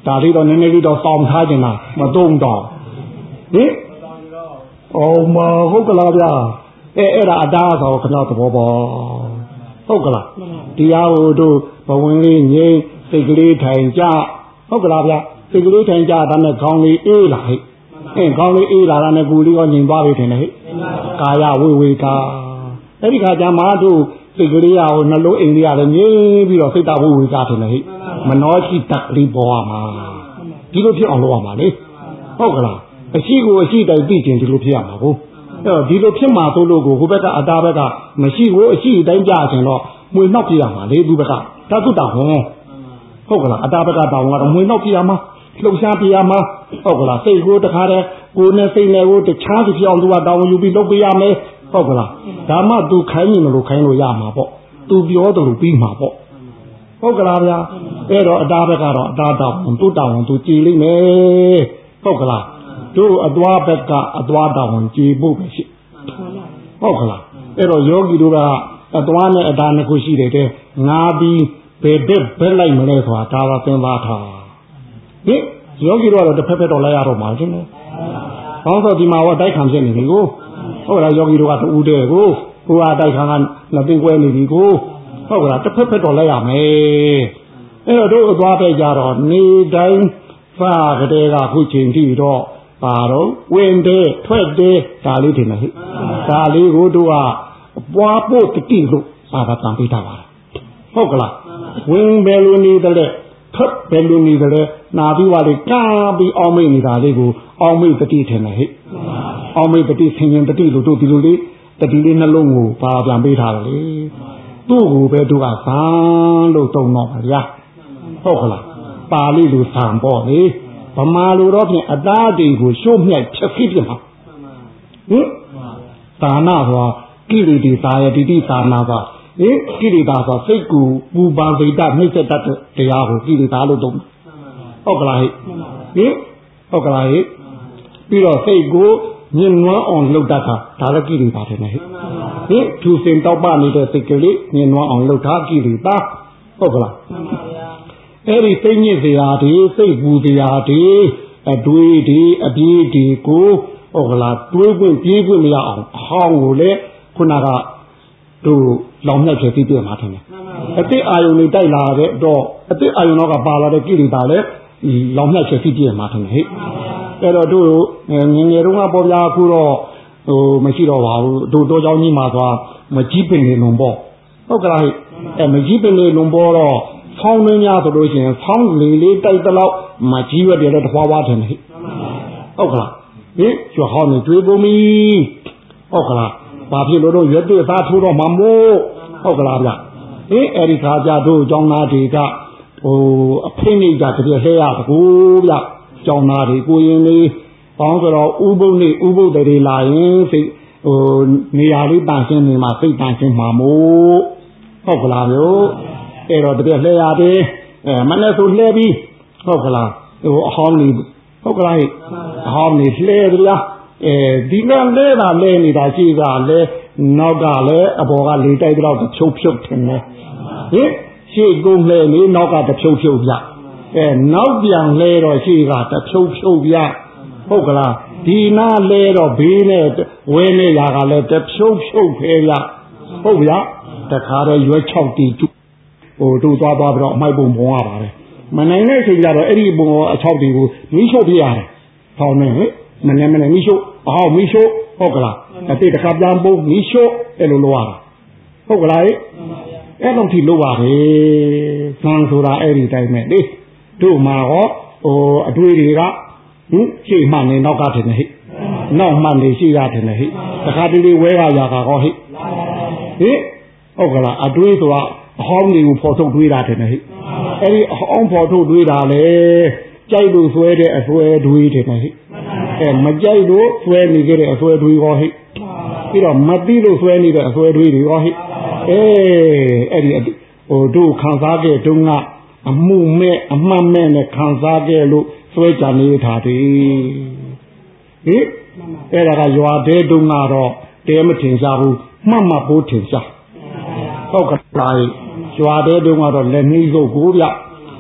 ဒါလေးတော့နည်းနည်းလေးတော့စောင့်ထားကြတာမသုံးတော့ဟင်အော်မဟုတ်ကလားဗျာအဲအဲ့ဒါအတားဆိုခဏသဘောပေါဟုတ်ကလားတရားဟိုတို့ဘဝင်လေးငြိမ်းစိတ်ကလေးထိုင်ကြဟုတ်ကလားဗျာစိတ်ကလေးထိုင်ကြတာနဲ့ခေါင်းလေးအေးလာဟဲ့အဲခေါင်းလေးအေးလာတာနဲ့ကိုယ်လေးရောငြိမ်သွားပြီထင်တယ်ဟဲ့ကာယဝိဝေကာအဲ့ဒီခါကျမှတို့စိတ်ကလေးရဟိုနှလုံးအိမ်လေးရတယ်ငြိမ်းပြီးတော့စိတ်တဝိဝေကာထင်တယ်ဟဲ့မနှောရှိတက်ကလေးပေါ်ရမှာဒီလိုဖြစ်အောင်လုပ်ရမှာလေဟုတ်ကလားအရှိကိုအရှိတိုင်သိကျင်ဒီလိုဖြစ်ရမှာကိုအဲ့တော့ဒီလိုဖြစ်မှာဆိုလို့ကိုဟိုဘက်ကအတားဘက်ကမရှိကိုအရှိတိုင်းကြခြင်းတော့မွေနှောက်ပြရမှာလေသူဘက်ကဓာတုတောင်းဟောဟုတ်ကလားအတားဘက်ကတောင်းကတော့မွေနှောက်ပြရမှာလှုပ်ရှားပြရမှာဟုတ်ကလားစိတ်ကိုတခါတည်းကိုယ်နဲ့စိတ်နဲ့ကိုတခြားသူပြောင်းသူကတောင်းယူပြီးလုပ်ပြရမယ်ဟုတ်ကလားဒါမှသူခိုင်းနေမလို့ခိုင်းလို့ရမှာပေါ့သူပြောတယ်လို့ပြီးမှာပေါ့ဟုတ်ကလားဗျာအဲ့တော့အတားဘက်ကတော့အတားတောင်းသူတောင်းသူကြည်လိမ့်မယ်ဟုတ်ကလားတို့အသွားဘက်ကအသွားတောင်းကြည်ဖို့ပဲရှိဟုတ်ကလားအဲ့တော့ယောဂီတို့ကအသွားနဲ့အတားနှစ်ခုရှိတယ်တဲ့ငါပြီးဘယ်ဘက်ဘက်လိုက်မလဲဆိုတာဒါပါသင်ပါထားဟင်ယောဂီတို့ကတော့တစ်ဖက်ဖက်တော့လိုက်ရတော့မှာချင်းလေဘောင်းဆိုဒီမှာဟောတိုက်ခံဖြစ်နေပြီကိုဟုတ်လားယောဂီတို့ကတူတဲ့ကိုကိုကတိုက်ခံကလက်ပင်ကွဲနေပြီကိုဟုတ်ကလားတစ်ဖက်ဖက်တော့လိုက်ရမယ်အဲ့တော့တို့အသွားပဲကြတော့နေတိုင်းဖာကလေးကခုချိန်ထိတော့ပါတော့ဝင်တဲ့ထွက်တဲ့ဒါလေးထင်တယ်ဟဲ့ဒါလေးကိုတို့ကပွားဖို့တတိလို့ပါတာတန်ပေးတာပါဟုတ်ကလားဝင်ဘယ်လိုနေတယ်ထွက်ဘယ်လိုနေတယ်နာပြီးပါလေကားပြီးအောင်မိတ်နေတာလေးကိုအောင်မိတ်တတိထင်တယ်ဟဲ့အောင်မိတ်တတိဆင်ရင်တတိလို့တို့ဒီလိုလေးတတိလေးနှလုံးကိုပါပြန်ပေးထားတယ်လေသူ့ကိုပဲတို့ကဇန်လို့တုံတော့ပါဗျာဟုတ်ကလားပါဠိလိုဇန်ပေါ့လေဗမာလိုတော့ဖြင့်အသားတွေကိုရှို့မြတ်ဖြက်ဖြစ်ပြမှာဟင်သာနာဆိုတာကိလေသာရဲ့တိတိသာနာပါဟင်ကိလေသာဆိုစိတ်ကိုပူပန်စိတ်ဓာတ်နှိမ့်ဆက်တတ်တဲ့တရားကိုကိလေသာလို့သုံးဟုတ်ကလားဟင်ဟုတ်ကလားဟင်ပြီးတော့စိတ်ကိုညှဉ်းနှွမ်းအောင်လုပ်တတ်တာဒါလည်းကိလေသာတယ်ဟဲ့ဟင်သူစင်တောက်ပနေတဲ့စိတ်ကလေးညှဉ်းနှွမ်းအောင်လုပ်တာကိလေသာဟုတ်ကလားအဲ့ဒီစိတ်ညစ်စရာတွေစိတ်ပူစရာတွေအတွေးတွေအပြေးတွေကိုဟုတ်ကလားတွေးခွင့်ပြေးခွင့်မရအောင်အဟောင်းကိုလည်းခုနကတို့လောင်မြတ်ချက်သိပြမှာထင်တယ်အတိအာယုန်တွေတိုက်လာတဲ့တော့အတိအာယုန်တော့ကပါလာတဲ့ကိလေသာလည်းလောင်မြတ်ချက်သိပြမှာထင်တယ်ဟဲ့အဲ့တော့တို့ငငယ်တုန်းကပေါ်ပြအခုတော့ဟိုမရှိတော့ပါဘူးတို့တော့เจ้าကြီးမှာသွားမကြီးပင်နေလုံးပေါ့ဟုတ်ကလားဟဲ့အဲမကြီးပင်နေလုံးပေါ်တော့ဖောင်းနှင်းများဆိုလို့ရှိရင်ဖောင်းလေလေးတိုက်တလောက်မကြီးရွက်တယ်တဖွာဖွာထင်တယ်ဟုတ်ကလားဟင်ကျွဟောင်းနေတွေးပုံမီဟုတ်ကလားဘာဖြစ်လို့တော့ရွက်တွေသားထိုးတော့မှမို့ဟုတ်ကလားဗျဟင်အဲ့ဒီခါကျတို့ကျောင်းသားတွေကဟိုအဖိနေကြတပြည့်လှဲရတကူဗျကျောင်းသားတွေကိုရင်လေးပေါင်းဆိုတော့ဥပုပ်နေဥပုပ်တွေလာရင်စိတ်ဟိုနေရာလေးတန်ရှင်းနေမှာစိတ်တန်ရှင်းမှာမို့ဟုတ်ကလားမျိုးအဲ့တော့တပြည့်လှဲရတယ်အဲမနဲ့ဆိုလှဲပြီးဟုတ်ကလားဟိုအဟောင်းနေဟုတ်ကလားအဟောင်းနေလှဲကြလားအဲဒီကလဲတာလဲနေတာရှိကလဲနောက်ကလည်းအပေါ်ကလေတိုက်တော့ဖြုတ်ဖြုတ်ထင်တယ်ဟင်ရှေ့ကုန်းလဲနေနောက်ကတဖြုတ်ဖြုတ်ပြအဲနောက်ပြန်လဲတော့ရှေ့ကတဖြုတ်ဖြုတ်ပြဟုတ်ကလားဒီနာလဲတော့ဘေးနဲ့ဝဲနေရာကလည်းတဖြုတ်ဖြုတ်ခဲရဟုတ်ဗျာတခါတော့ရွက်၆တီဟိုတို့သွားသွားပြီးတော့အမိုက်ပုံပုံရပါတယ်မနိုင်တဲ့အချိန်ကျတော့အဲ့ဒီပုံအ၆တီကိုမီးရှို့ပြရတယ်ဟောင်းနေဟဲ့မနေမနေမီးရှို့အဟောင်းမီးရှို့ဟုတ်ကလားအတိတ်တစ်ခါပြန်ပုံမီးရှို့အဲ့လိုလုပ်ရတာဟုတ်ကလားအဲ့တော့ဒီလုပ်ရတယ်ဇန်ဆိုတာအဲ့ဒီတိုင်းပဲလေတို့မှာဟောဟိုအတွေ့တွေကဟင်ရှေ့မှနေနောက်ကထင်တယ်ဟဲ့နောက်မှနေရှေ့ရတယ်ဟဲ့တခါတလေဝဲကရာကဟောဟဲ့ဟင်ဟုတ်ကလားအတွေ့ဆိုတာအဟောင်းတွေကိုဖော်ထုတ်တွေးတာထင်တယ်ဟဲ့အဲ့ဒီအဟောင်းဖော်ထုတ်တွေးတာလေကြိုက်လို့ဆွဲတဲ့အဆွဲတွေးထင်တယ်ဟဲ့အဲမကြိုက်လို့ဆွဲနေကြတဲ့အဆွဲတွေးဟောဟဲ့ပြီးတော့မသိလို့ဆွဲနေတဲ့အဆွဲတွေးတွေဟောဟဲ့အေးအဲ့ဒီဟိုတို့ခံစားခဲ့တုန်းကအမှုမဲ့အမှတ်မဲ့နဲ့ခံစားခဲ့လို့ဆွဲကြနေတာတည်းဟင်အဲ့ဒါကရွာတဲတုန်းကတော့တဲမထင်ရှားဘူးမှတ်မှတ်ဖို့ထင်ရှားဟုတ်ကဲ့ရွာတဲတုန်းကတော့လက်နှီးစုပ်ကိုဗျ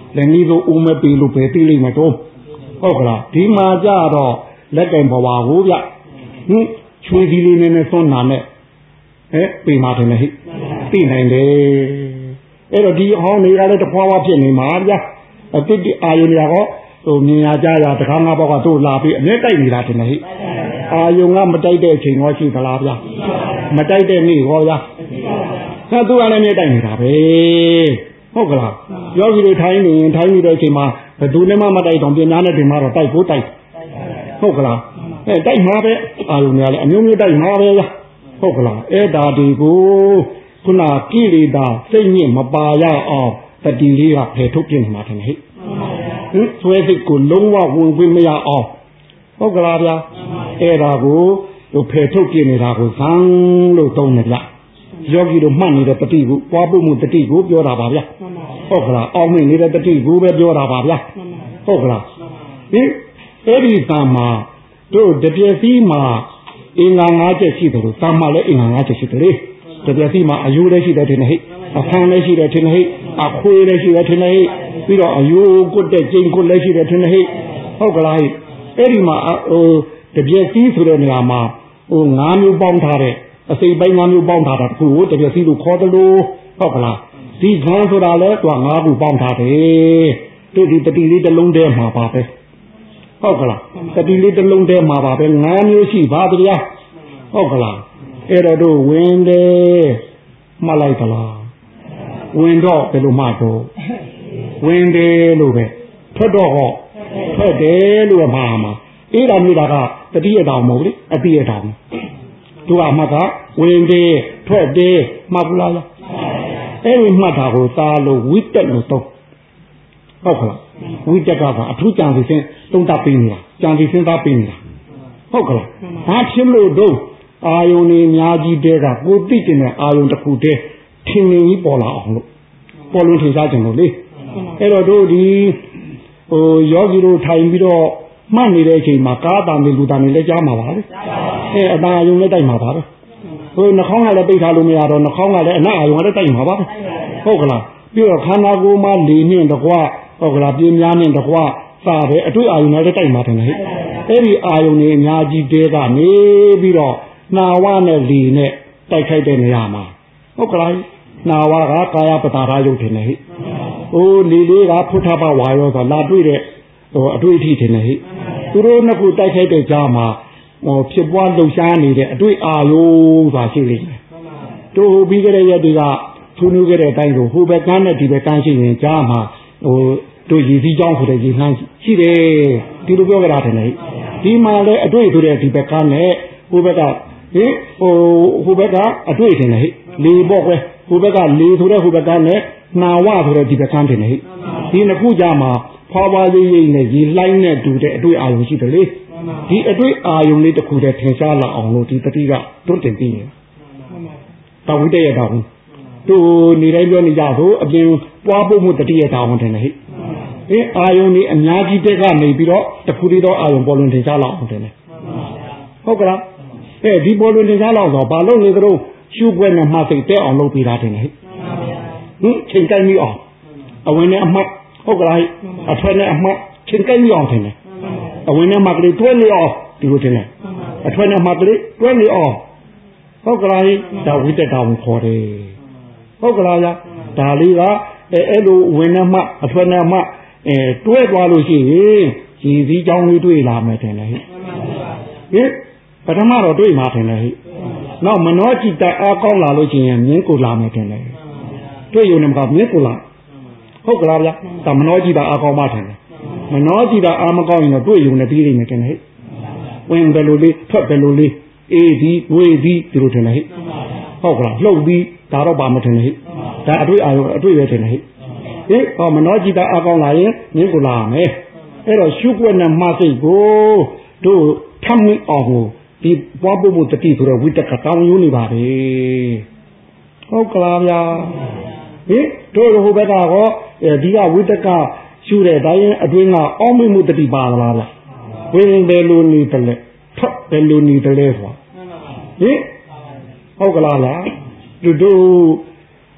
လည်းနီးလို့ဦးမပေလို့ပဲသိလိမ့်မယ်တော့ဟုတ်ကလားဒီမှာကြတော့လက်ကင်ဘဝကိုဗျဟင်ချွေးကြီးလေးနဲ့သွန်းနာနဲ့ဟဲ့ပေမှာတယ်ဟိသိနိုင်တယ်အဲ့တော့ဒီအဟောင်းတွေကလည်းတဖွာဖွာဖြစ်နေမှာဗျအတိတ်အာယုန်တွေကဟိုမြင်ရကြရတခါငါဘောကတို့လာပြီးအမြဲတိုက်နေတာတယ်ဟိအာယုန်ကမတိုက်တဲ့အချိန်ရောရှိသလားဗျမတိုက်တဲ့နေ့ဟောဗျဆက်သူကလည်းမြဲတိုက်နေတာပဲဟုတ်ကလားယောဂီတွေထိုင်းနေထိုင်းနေတဲ့အချိန်မှာဘယ်သူနဲ့မှမတိုက်တော့ပြင်များနဲ့တင်မှာတော့တိုက်ဖို့တိုက်ဟုတ်ကလားအဲတိုက်မှာပဲအာယုန်တွေကလည်းအမျိုးမျိုးတိုက်မှာပဲဗျဟုတ်ကလားအဲ့ဒါဒီကိုခုနကိလေသာစိတ်ညစ်မပါရအောင်တတိလေးကဖယ်ထုတ်ပြနေမှာတယ်ဟဲ့ဟင်ဆွဲစိတ်ကိုလုံးဝဝင်ခွင့်မရအောင်ဟုတ်ကလားဗျာအဲ့ဒါကိုဖယ်ထုတ်ပြနေတာကိုဇံလို့သုံးတယ်ဗျယောဂီတို့မှတ်နေတဲ့တတိကိုပွားဖို့မှုတတိကိုပြောတာပါဗျဟုတ်ကလားအောင်းမိနေတဲ့တတိကိုပဲပြောတာပါဗျဟုတ်ကလားဟင်အဲ့ဒီသံမှာတို့တပြည့်စည်းမှာအင်္ဂါ၅ချက်ရှိတယ်လို့သံမှာလည်းအင်္ဂါ၅ချက်ရှိတယ်လေတပြည့်စည်းမှာအယိုးလည်းရှိတယ်ထင်တယ်ဟဲ့အခန်းလည်းရှိတယ်ထင်တယ်ဟဲ့အခွေးလည်းရှိတယ်ထင်တယ်ဟဲ့ပြီးတော့အယိုးကွတ်တဲ့ကျိန်ကွတ်လည်းရှိတယ်ထင်တယ်ဟဲ့ဟုတ်ကလားဟဲ့အဲ့ဒီမှာဟိုတပြည့်စည်းဆိုတဲ့နေရာမှာဟို၅မျိုးပေါင်းထားတဲ့အစိပ်ပိုင်း၅မျိုးပေါင်းထားတာတခုကိုတပြည့်စည်းလို့ခေါ်တယ်လို့ဟုတ်ကလားဒီဇန်ဆိုတာလဲသူက၅ခုပေါင်းထားတယ်ဒီဒီတတိလေးတစ်လုံးတည်းမှာပါပဲဟုတ်ကလားတတိလေးတစ်လုံးတည်းမှာပါပဲ၅မျိုးရှိပါဗျာဟုတ်ကလားအဲ့တော့တို့ဝင်တယ်မှတ်လိုက်သလားဝင်တော့ဘယ်လိုမှတော့ဝင်တယ်လို့ပဲထွက်တော့ဟောထွက်တယ်လို့မှာမှာအဲ့ဒါမျိုးတာကတတိယတောင်မဟုတ်လေအတိယတောင်သူကမှတ်တာဝင်တယ်ထွက်တယ်မှတ်ဘူးလားအဲ့ဒီမှတ်တာကိုသာလို့ဝိတက်လို့တော့ဟုတ်ကလားဝိတက်ကအထူးကြံစီစဉ်သုံးသပ်ပေးနေတာကြံစီစဉ်သားပေးနေတာဟုတ်ကလားဘာဖြစ်လို့တော့အာယုန်နေအများကြီးတဲကကိုသိကျင်တဲ့အာယုန်တစ်ခုတည်းထင်မြင်ကြီးပေါ်လာအောင်လို့ပေါ်လို့ထင်ရှားကြလို့လေအဲ့တော့တို့ဒီဟိုယောဂီတို့ထိုင်ပြီးတော့မှတ်နေတဲ့အချိန်မှာကားတံတွေလူတံတွေလည်းကြားမှာပါလေအဲအတန်အာယုန်လည်းတိုက်မှာပါပဲဟိုနှာခေါင်းကလည်းပိတ်ထားလို့မရတော့နှာခေါင်းကလည်းအနံ့အာယုန်လည်းတိုက်မှာပါပဲဟုတ်ကလားပြီးတော့ခန္ဓာကိုယ်မှာလေနဲ့တကွဟုတ်ကလားပြင်းများနဲ့တကွစပဲအတွေ့အာယုန်လည်းတိုက်မှာတယ်ဟဲ့အဲ့ဒီအာယုန်တွေအများကြီးတဲကနေပြီးတော့နာဝနဲ့လီနဲ့တိုက်ခိုက်တဲ့နေရာမှာဟုတ်ကလားနာဝကကာယပတာရယုတ်တယ်ဟဲ့ဟိုလီလေးကဖုထဘဝါရောဆိုလာတွေ့တဲ့ဟိုအတွေ့အထိတယ်ဟဲ့သူတို့နှစ်ခုတိုက်ခိုက်တဲ့ကြားမှာဟိုဖြစ်ပွားလှုပ်ရှားနေတဲ့အတွေ့အာယုန်ဆိုတာရှိလိမ့်မယ်တို့ပြီးကြတဲ့ရက်တွေကထူးထူးကြတဲ့အတိုင်းကိုဟိုဘက်ကန်းနဲ့ဒီဘက်ကန်းရှိရင်ကြားမှာဟိုတို့ရည်စည်းကြောင်းဆိုတဲ့ရည်နှမ်းရှိတယ်ဒီလိုပြောကြတာတယ်ဟဲ့ဒီမှာလည်းအတွေ့ဆိုတဲ့ဒီဘက်ကန်းနဲ့ဟိုဘက်ကဟင်ဟိုဟိုဘက်ကအတွေ့တင်တယ်ဟဲ့လေပေါ့ကွယ်ဟိုဘက်ကလေဆိုတဲ့ဟိုဘက်ကနဲ့နာဝဆိုတဲ့ဒီဘက်ကန်းတင်တယ်ဟဲ့ဒီနှစ်ခုကြားမှာဖွာဖွာလေးလေးနဲ့ရေလှိုင်းနဲ့တူတဲ့အတွေ့အာရုံရှိတယ်လေဒီအတွေ့အာရုံလေးတစ်ခုတည်းထင်ရှားလာအောင်လို့ဒီတတိကတွန့်တင်ပြီးနေတာဝိတ္တရတာဘူးသူနေတိုင်းပြောနေကြဆိုအပြင်ပွားဖို့မှုတတိယတာဝန်တင်တယ်ဟဲ့အင်းအာယုန်ဒီအများကြီးတက်ကနေပြီးတော့တခုတည်းတော့အာယုန်ပေါ်လွင်ထင်ရှားလာအောင်တင်တယ်ဟုတ်ကလားအဲဒီပေါ်လွင်တင်ရှားလာတော့ဘာလို့လဲသူတို့ရှုွက်နဲ့မှစိတ်တဲအောင်လုပ်ပေးတာတင်တယ်ဟဲ့ဟင်ချိန်တိုင်းပြီးအောင်အဝင်နဲ့အမှတ်ဟုတ်ကလားအထွက်နဲ့အမှတ်ချိန်တိုင်းပြီးအောင်တင်တယ်အဝင်နဲ့မှကလေးတွဲနေအောင်ဒီလိုတင်တယ်အထွက်နဲ့မှကလေးတွဲနေအောင်ဟုတ်ကလားဒါဝိတ္တတာဝင်ခေါ်တယ်ဟုတ်ကလားဒါလေးကအဲအဲ့လိုဝင်နဲ့မှအထွက်နဲ့မှအဲတွဲသွားလို့ရှိရင်ရည်စည်းကြောင်းလေးတွေ့လာမယ်တင်တယ်ဟဲ့ဟင်ပထမတော့တွေ့မှာတင်တယ်ဟဲ့နောက်မနောจิตအားကောင်းလာလို့ရှိရင်မြင်းကိုလာမယ်တင်တယ်တွေ့ရုံနဲ့မကမြင်းကိုလာဟုတ်ကလားဗျာဒါမနောจิตအားကောင်းမှတင်တယ်မနောจิตအားမကောင်းရင်တော့တွေ့ရုံနဲ့ပြီးနေမယ်တင်တယ်ဟဲ့ဝင်ဘယ်လိုလေးထွက်ဘယ်လိုလေးအေးဒီဝေးဒီဒီလိုတင်တယ်ဟဲ့ဟုတ်ကလားလှုပ်ပြီးဒါတော့ပါမတင်တယ်ဟဲ့ဒါအတွေ့အာရုံအတွေ့ပဲတင်တယ်ဟဲ့ဟင်ဟောမနောจิตအားကောင်းလာရင်မြင်းကိုလာမယ်အဲ့တော့ရှုွက်နဲ့မှစိတ်ကိုတို့ထမ်းမိအောင်ကိုဒီပွားဖို့မှုတတိဆိုတော့ဝိတ္တကတောင်းယူနေပါပဲဟုတ်ကလားဗျာဟင်တို့ဟိုဘက်ကတော့ဒီကဝိတ္တကရှုတဲ့တိုင်းအတွင်းကအောင်းမိမှုတတိပါလားဗျာဝင်ဘယ်လိုနေတယ်လဲဖတ်ဘယ်လိုနေတယ်လဲဆိုဟင်ဟုတ်ကလားလားတို့တို့ဟ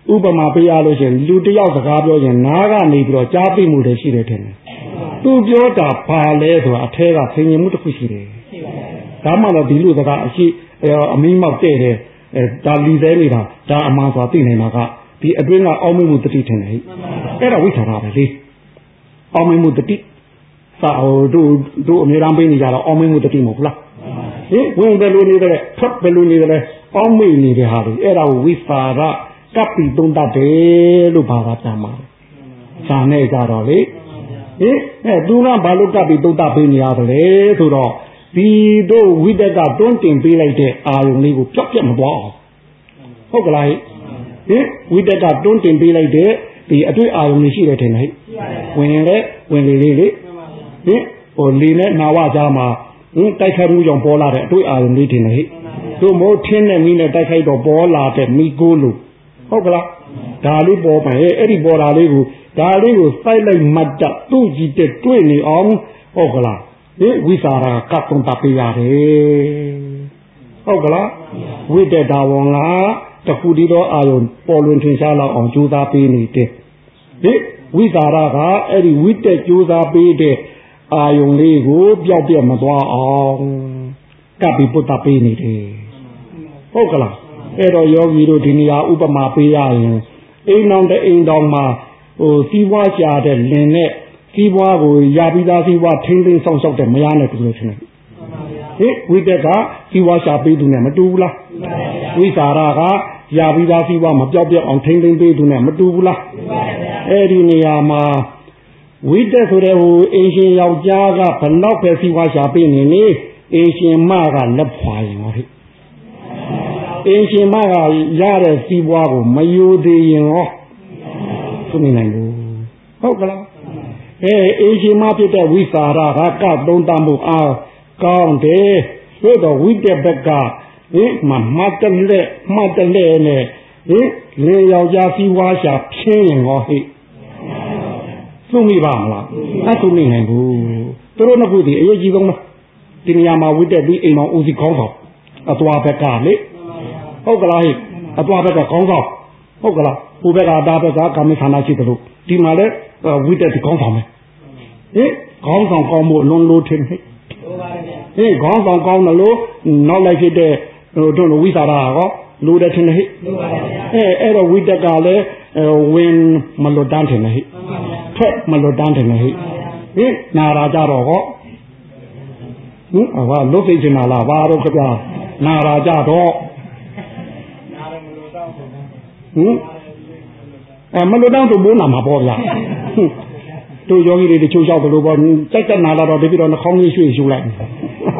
ဥပမာပေးရလို့ရှင်လူတယောက်စကားပြောရင်နားကနေပြီးတော့ကြားသိမှုတွေရှိတယ်ထင်တယ်သူပြောတာဘာလဲဆိုတာအထဲကဆင်ញင်မှုတစ်ခုရှိတယ်ဒါမှတော့ဒီလူစကားအရှိအမီးမောက်တဲ့တယ်အဲဒါလီသေးနေတာဒါအမှန်စွာသိနေတာကဒီအတွင်းကအောက်မေ့မှုတတိထင်တယ်အဲ့ဒါဝိသရာပဲလေအောက်မေ့မှုတတိစာဟိုတို့တို့အများအားပေးနေကြတော့အောက်မေ့မှုတတိမဟုတ်လားဟင်ဝင်တယ်လို့နေတယ်ဖတ်တယ်လို့နေတယ်အောက်မေ့နေတဲ့ဟာတွေအဲ့ဒါကိုဝိသရာကပ်ပြီးသုံးတတ်တယ်လို့ဘာသာပြန်မှာဇာနဲ့ကြတော့လေဟင်အဲသူကဘာလို့ကပ်ပြီးသုံးတတ်ပေးနေရတယ်လဲဆိုတော့ဒီတို့ဝိတက်ကတွန်းတင်ပေးလိုက်တဲ့အာယုံလေးကိုပြတ်ပြတ်မသွားအောင်ဟုတ်ကလားဟင်ဝိတက်ကတွန်းတင်ပေးလိုက်တဲ့ဒီအတွေ့အာယုံလေးရှိတယ်ထင်တယ်ဝင်လေဝင်လေလေးလေဟင်ဟိုလေနဲ့နာဝကြားမှာဟင်တိုက်ခိုက်မှုကြောင့်ပေါ်လာတဲ့အတွေ့အာရုံလေးတင်တယ်တို့မို့ထင်းနဲ့မိနဲ့တိုက်ခိုက်တော့ပေါ်လာတဲ့မိကိုလို့ဟုတ်ကလားဒါလေးပေါ်ပါရဲ့အဲ့ဒီပေါ်တာလေးကိုဒါလေးကိုစိုက်လိုက်မှတ်တသူ့ကြည့်တဲ့တွေ့နေအောင်ဟုတ်ကလားဒီဝိသရာကပ်သုံးတပေးရတယ်ဟုတ်ကလားဝိတ္တတာဝန်ကတခုတည်းသောအာယုံပေါ်လွင်ထင်ရှားလောက်အောင်ကြိုးစားပေးနေတဲ့ဒီဝိသရာကအဲ့ဒီဝိတ္တကြိုးစားပေးတဲ့အာယုံလေးကိုပျောက်ပြတ်မသွားအောင်ကပ်ပြီးပုတ္တပေးနေတယ်ဟုတ်ကလားအဲ့တော့ယောဂီတို့ဒီနေရာဥပမာပေးရရင်အိမ်တော်တဲ့အိမ်တော်မှာဟိုစီးပွားရှာတဲ့လင်နဲ့စီးပွားကိုရာပြီးသားစီးပွားထိမ့်သိမ်းဆောင်ရှောက်တဲ့မယားနဲ့တူလို့ထင်တယ်ဟင်ဝိတက်ကစီးပွားရှာပေးသူနဲ့မတူဘူးလားဝိသရာကရာပြီးသားစီးပွားမပျောက်ပြတ်အောင်ထိမ့်သိမ်းပေးသူနဲ့မတူဘူးလားအဲ့ဒီနေရာမှာဝိတက်ဆိုတဲ့ဟိုအင်ရှင်ယောက်ျားကဘလောက်ပဲစီးပွားရှာပေးနေနေအင်ရှင်မကလက်ဖွာရင်ဟောဟိအင်ရှင်မကရတဲ့စီးပွားကိုမယိုသေးရင်ဟောသူနေနိုင်ဘူးဟုတ်ကလားအဲအင်ရှင်မဖြစ်တဲ့ဝိသရာကကသုံးတမှုအားကောင်းတယ်သို့တော့ဝိတက်ဘက်ကဟင်မမတ်တလက်မတ်တလက်နဲ့ဟင်လေယောက်ျားစီးပွားရှာဖြင်းရင်ဟောဟိသုံးမိပါမလားအဲ့သုံးနေနိုင်ဘူးသူတို့နှစ်ခုဒီအရေးကြီးဆုံးပဲဒီနေရာမှာဝိတက်ပြီးအိမ်တော်ဦးစီးခေါင်းဆောင်အသွားဘက်ကလေဟုတ်ကလားဟိအသွားဘက်ကခေါင်းဆောင်ဟုတ်ကလားဟိုဘက်ကဒါဘက်ကကာမိဌာနရှိတယ်လို့ဒီမှာလဲဝိတက်ဒီခေါင်းဆောင်ပဲဟင်ခေါင်းဆောင်ကောင်းဖို့လွန်လို့ထင်ဟိဟင်ခေါင်းဆောင်ကောင်းတယ်လို့နောက်လိုက်ဖြစ်တဲ့ဟိုတို့ဝိသရာဟောလိုတယ်ထင်ဟိအဲအဲ့တော့ဝိတက်ကလည်းဝင်မလွတ်တန်းထင်ဟိဖက်မလွတ်တန်းတယ်ဟဲ့ဟင်နာရာကြတော့ဟောဟင်ဟောလုတ်သိချင်တာလားဘာတော့ကြနာရာကြတော့ဟင်အဲမလွတ်တန်းဆိုဘိုးနာမှာပေါ့ဗျာတို့ယောဂီတွေတချို့လျှောက်တယ်လို့ပေါ့ကြိုက်တဲ့နာလာတော့တပိတော့နှာခေါင်းကြီးရွှေ့ရှူလိုက်ဟင်ဟင်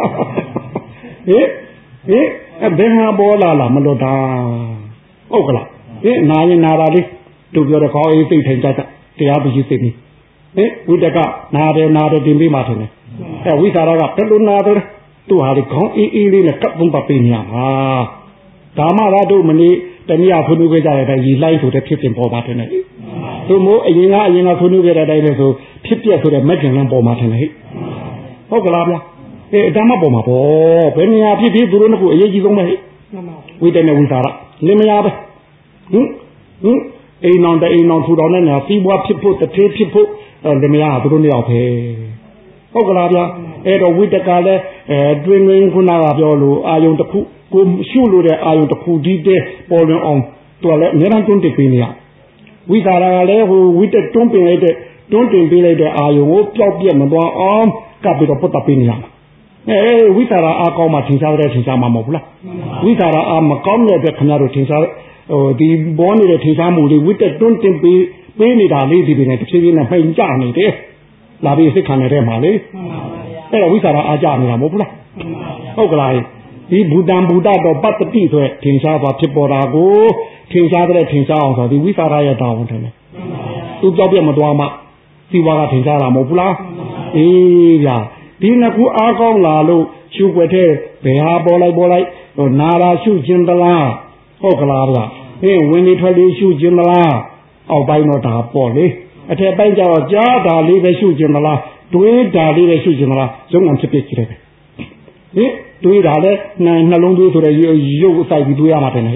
အဲဘယ်ဟာပေါ်လာလားမလွတ်တာဟုတ်ကလားဟင်နာရင်နာရာလေးတို့ပြောတဲ့ခေါင်းအေးသိထိုင်ကြတာတရားသူကြီးသိပြီဟင်ဝိတက်ကနာတယ်နာတယ်တင်ပေးမှထင်တယ်အဲဝိသရာကဘယ်လိုနာတယ်သူဟာဒီခေါင်းအေးအေးလေးနဲ့ကပ်သုံးပတ်ပေးနေရမှာဒါမှသာတို့မနေ့တနည်းအားဖွင့်ခဲ့ကြတဲ့အတိုင်းရီလိုက်ဆိုတဲ့ဖြစ်စဉ်ပေါ်မှာထင်တယ်သူမို့အရင်ကအရင်ကဖွင့်ခဲ့တဲ့အတိုင်းလဲဆိုဖြစ်ပြဆိုတဲ့မက်ခင်လန်းပေါ်မှာထင်တယ်ဟုတ်ကလားဗျာအဲဒါမှပေါ်မှာပေါ့ဘယ်နေရာဖြစ်ဖြစ်သူတို့ကအရေးကြီးဆုံးပဲဝိတက်နဲ့ဝိသရာလင်းမရပဲဟင်ဟင်အိမ်တော်တဲ့အိမ်တော်ထူတော်နဲ့ညာစီးပွားဖြစ်ဖို့တထေးဖြစ်ဖို့လင်မယားသူတို့နှစ်ယောက်ပဲဟုတ်ကလားဗျာအဲ့တော့ဝိတက်ကလည်းအဲတွင်တွင်ခုနကပြောလို့အာယုံတစ်ခုကိုရှုလို့တဲ့အာယုံတစ်ခုဒီတဲ့ပေါ်လွင်အောင်သူကလည်းအများအားတွန်းတင်ပေးနေရဝိသရာကလည်းဟိုဝိတက်တွန်းပင်လိုက်တဲ့တွန်းတင်ပေးလိုက်တဲ့အာယုံကိုပျောက်ပြက်မသွားအောင်ကပ်ပြီးတော့ပုတ်တပေးနေရမှာအဲဝိသရာအားကောင်းမှထင်ရှားတဲ့ထင်ရှားမှာမဟုတ်ဘူးလားဝိသရာအားမကောင်းတဲ့အတွက်ခင်ဗျားတို့ထင်ရှားဟိုဒီဘောနေတဲ့ထင်ရှားမှုလေးဝိတက်တွန်းတင်ပေးပေးနေတာလေးဒီတွေနဲ့တစ်ဖြည်းဖြည်းနဲ့မှိန်ကြနေတယ်လာပြီးစိတ်ခံနေတဲ့မှာလေအဲ့တော့ဝိသရာအားကြနေတာမဟုတ်ဘူးလားဟုတ်ကလားဒီဘူတံဘူတတော့ပတ္တိဆိုထင်ရှားပါဖြစ်ပေါ်တာကိုထင်ရှားတဲ့ထင်ရှားအောင်ဆိုဒီဝိသရာရဲ့တာဝန်တယ်သူကြောက်ပြမသွားမှစီဝါကထင်ရှားတာမဟုတ်ဘူးလားအေးဗျာဒီနှစ်ခုအားကောင်းလာလို့ရှုွက်တဲ့ဘယ်ဟာပေါ်လိုက်ပေါ်လိုက်ဟိုနာရာရှုခြင်းတလားဟုတ်ကလားဗျာဟင်းဝင်နေထွက်လေးရှုခြင်းမလားအောက်ပိုင်းတော့ဒါပေါ့လေအထက်ပိုင်းကျတော့ကြားတာလေးပဲရှုခြင်းမလားတွေးတာလေးပဲရှုခြင်းမလားရုံအောင်ဖြစ်ဖြစ်ကြည့်တယ်ဟင်တွေးတာလဲနှလုံးသွေးဆိုတဲ့ရုပ်အစိုက်ပြီးတွေးရမှာတယ်ဟဲ့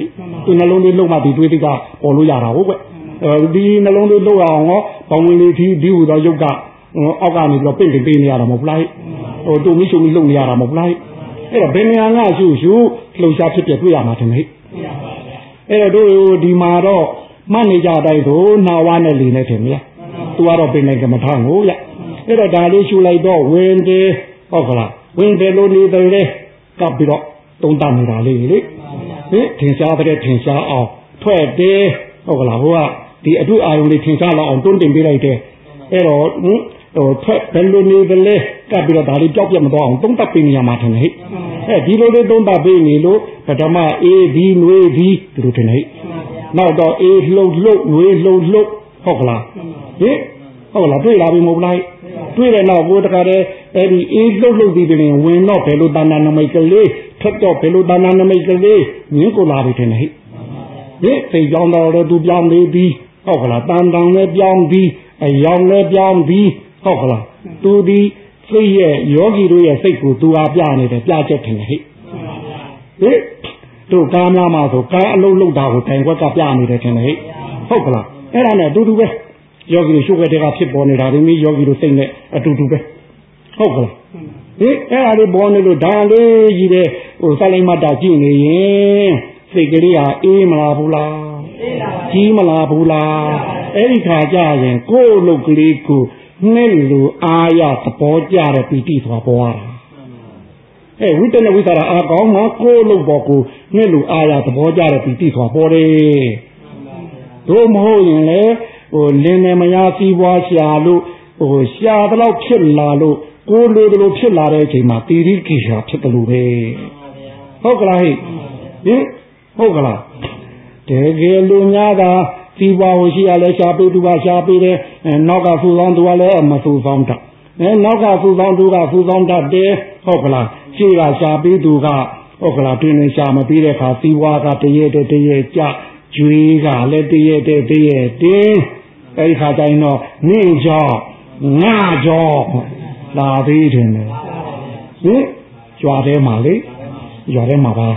သူနှလုံးသွင်းလုံးမှဒီတွေးတိကပေါ်လို့ရတာဟုတ်ကွဒီနှလုံးသွင်းလုံးအောင်ဟောဘောင်ဝင်လေးဒီဒီဟူသောယုတ်ကအောက်ကနေပြီးတော့ပင့်တင်ပေးနေရတာမဟုတ်လားဟိုတူမိရှုံမိလုံနေရတာမဟုတ်လားအဲ့တော့ဘယ်နေရာကရှုရှုလှုပ်ရှားဖြစ်ပြတွေ့ရမှာတင်ဟဲ့အဲ့တော့တို့ဒီမှာတော့မှတ်နေကြတိုင်းဆိုနာဝနဲ့လီနဲ့ထင်မလားသူကတော့ပင်နေကမထားကိုရအဲ့တော့ဒါလေးရှုလိုက်တော့ဝင်တယ်ဟုတ်ကလားဝင်တယ်လို့နေတယ်လေကပ်ပြီးတော့တုံးတနေတာလေးလေဟင်ထင်ရှားတဲ့ထင်ရှားအောင်ထွက်တယ်ဟုတ်ကလားဟိုကဒီအတွေ့အာရုံလေးထင်ရှားလောက်အောင်တွန်းတင်ပေးလိုက်တယ်အဲ့တော့ဟိုထွက်ဘယ်လိုနေတယ်လဲကပ်ပြီးတော့ဒါလေးကြောက်ပြတ်မသွားအောင်တုံးတက်ပေးနေရမှာထင်ဟဲ့အဲဒီလိုလေးတုံးတက်ပေးနေလို့ပထမအေးဒီနွေးဒီဒီလိုထင်ဟဲ့နောက်တော့အေးလှုပ်လှုပ်နွေးလှုပ်လှုပ်ဟုတ်ကလားဟင်ဟုတ်လားတွေ့လာပြီမဟုတ်လားတွေ့တဲ့နောက်ကိုတခါတည်းအဲ့ဒီအေးလှုပ်လှုပ်ပြီးပြင်ဝင်တော့ဘယ်လိုတဏ္ဍာနမိတ်ကလေးထက်တော့ဘယ်လိုတဏ္ဍာနမိတ်ကလေးမြင်းကိုလာပြီထင်ဟဲ့ဟင်စိတ်ကြောင်းတော့လည်းသူပြောင်းနေပြီဟုတ်ကလားတန်တန်လည်းပြောင်းပြီအယောင်လည်းပြောင်းပြီဟုတ်ကလားသူဒီစိတ်ရဲ့ယောဂီတို့ရဲ့စိတ်ကိုသူအားပြနေတယ်ပြချက်ထင်တယ်ဟဲ့ဟင်တို့ကားများမှာဆိုကားအလုံးလုံးတာကိုတိုင်ခွက်ကပြနေတယ်ထင်တယ်ဟဲ့ဟုတ်ကလားအဲ့ဒါနဲ့အတူတူပဲယောဂီတို့ရှုပ်ခဲ့တဲ့ကဖြစ်ပေါ်နေတာဒီမိယောဂီတို့စိတ်နဲ့အတူတူပဲဟုတ်ကလားဟင်အဲ့ဒါလေးပေါ်နေလို့ဒါလေးကြီးတဲ့ဟိုစလိုက်မတာကြည့်နေရင်စိတ်ကလေးဟာအေးမလားဘူးလားကြီးမလားဘူးလားအဲ့ဒီခါကျရင်ကိုယ်လုတ်ကလေးကိုနဲ့လူအာရသဘောကြတဲ့ပီတိသွားပေါ်လာအဲဝိတ္တနဲ့ဝိသရာအာကောင်းမှာကိုယ်လုတ်ပေါ်ကိုနဲ့လူအာရသဘောကြတဲ့ပီတိသွားပေါ်တယ်တို့မဟုတ်ရင်လေဟိုလင်းနေမယားစီးပွားရှာလို့ဟိုရှာတော့ဖြစ်လာလို့ကိုယ်လိုလိုဖြစ်လာတဲ့အချိန်မှာတိရိကိရှာဖြစ်တယ်လို့ပဲဟုတ်ကလားဟိဟင်ဟုတ်ကလားတကယ်လို့များတာစီးပွားကိုရှိရလဲရှားပေးသူကရှားပေးတယ်နောက်ကဖူဆောင်သူကလည်းမဖူဆောင်တာအဲနောက်ကဖူဆောင်သူကဖူဆောင်တတ်တယ်ဟုတ်ကလားရှိကရှားပေးသူကဟုတ်ကလားတွင်နေရှားမပေးတဲ့ခါစီးပွားကတရေတရေကြကျွေးကလည်းတရေတရေတင်းအဲဒီခါတိုင်းတော့နေကြောငါကြောလာသေးတယ်ဟင်ကြွားထဲမှာလေကြွားထဲမှာပါ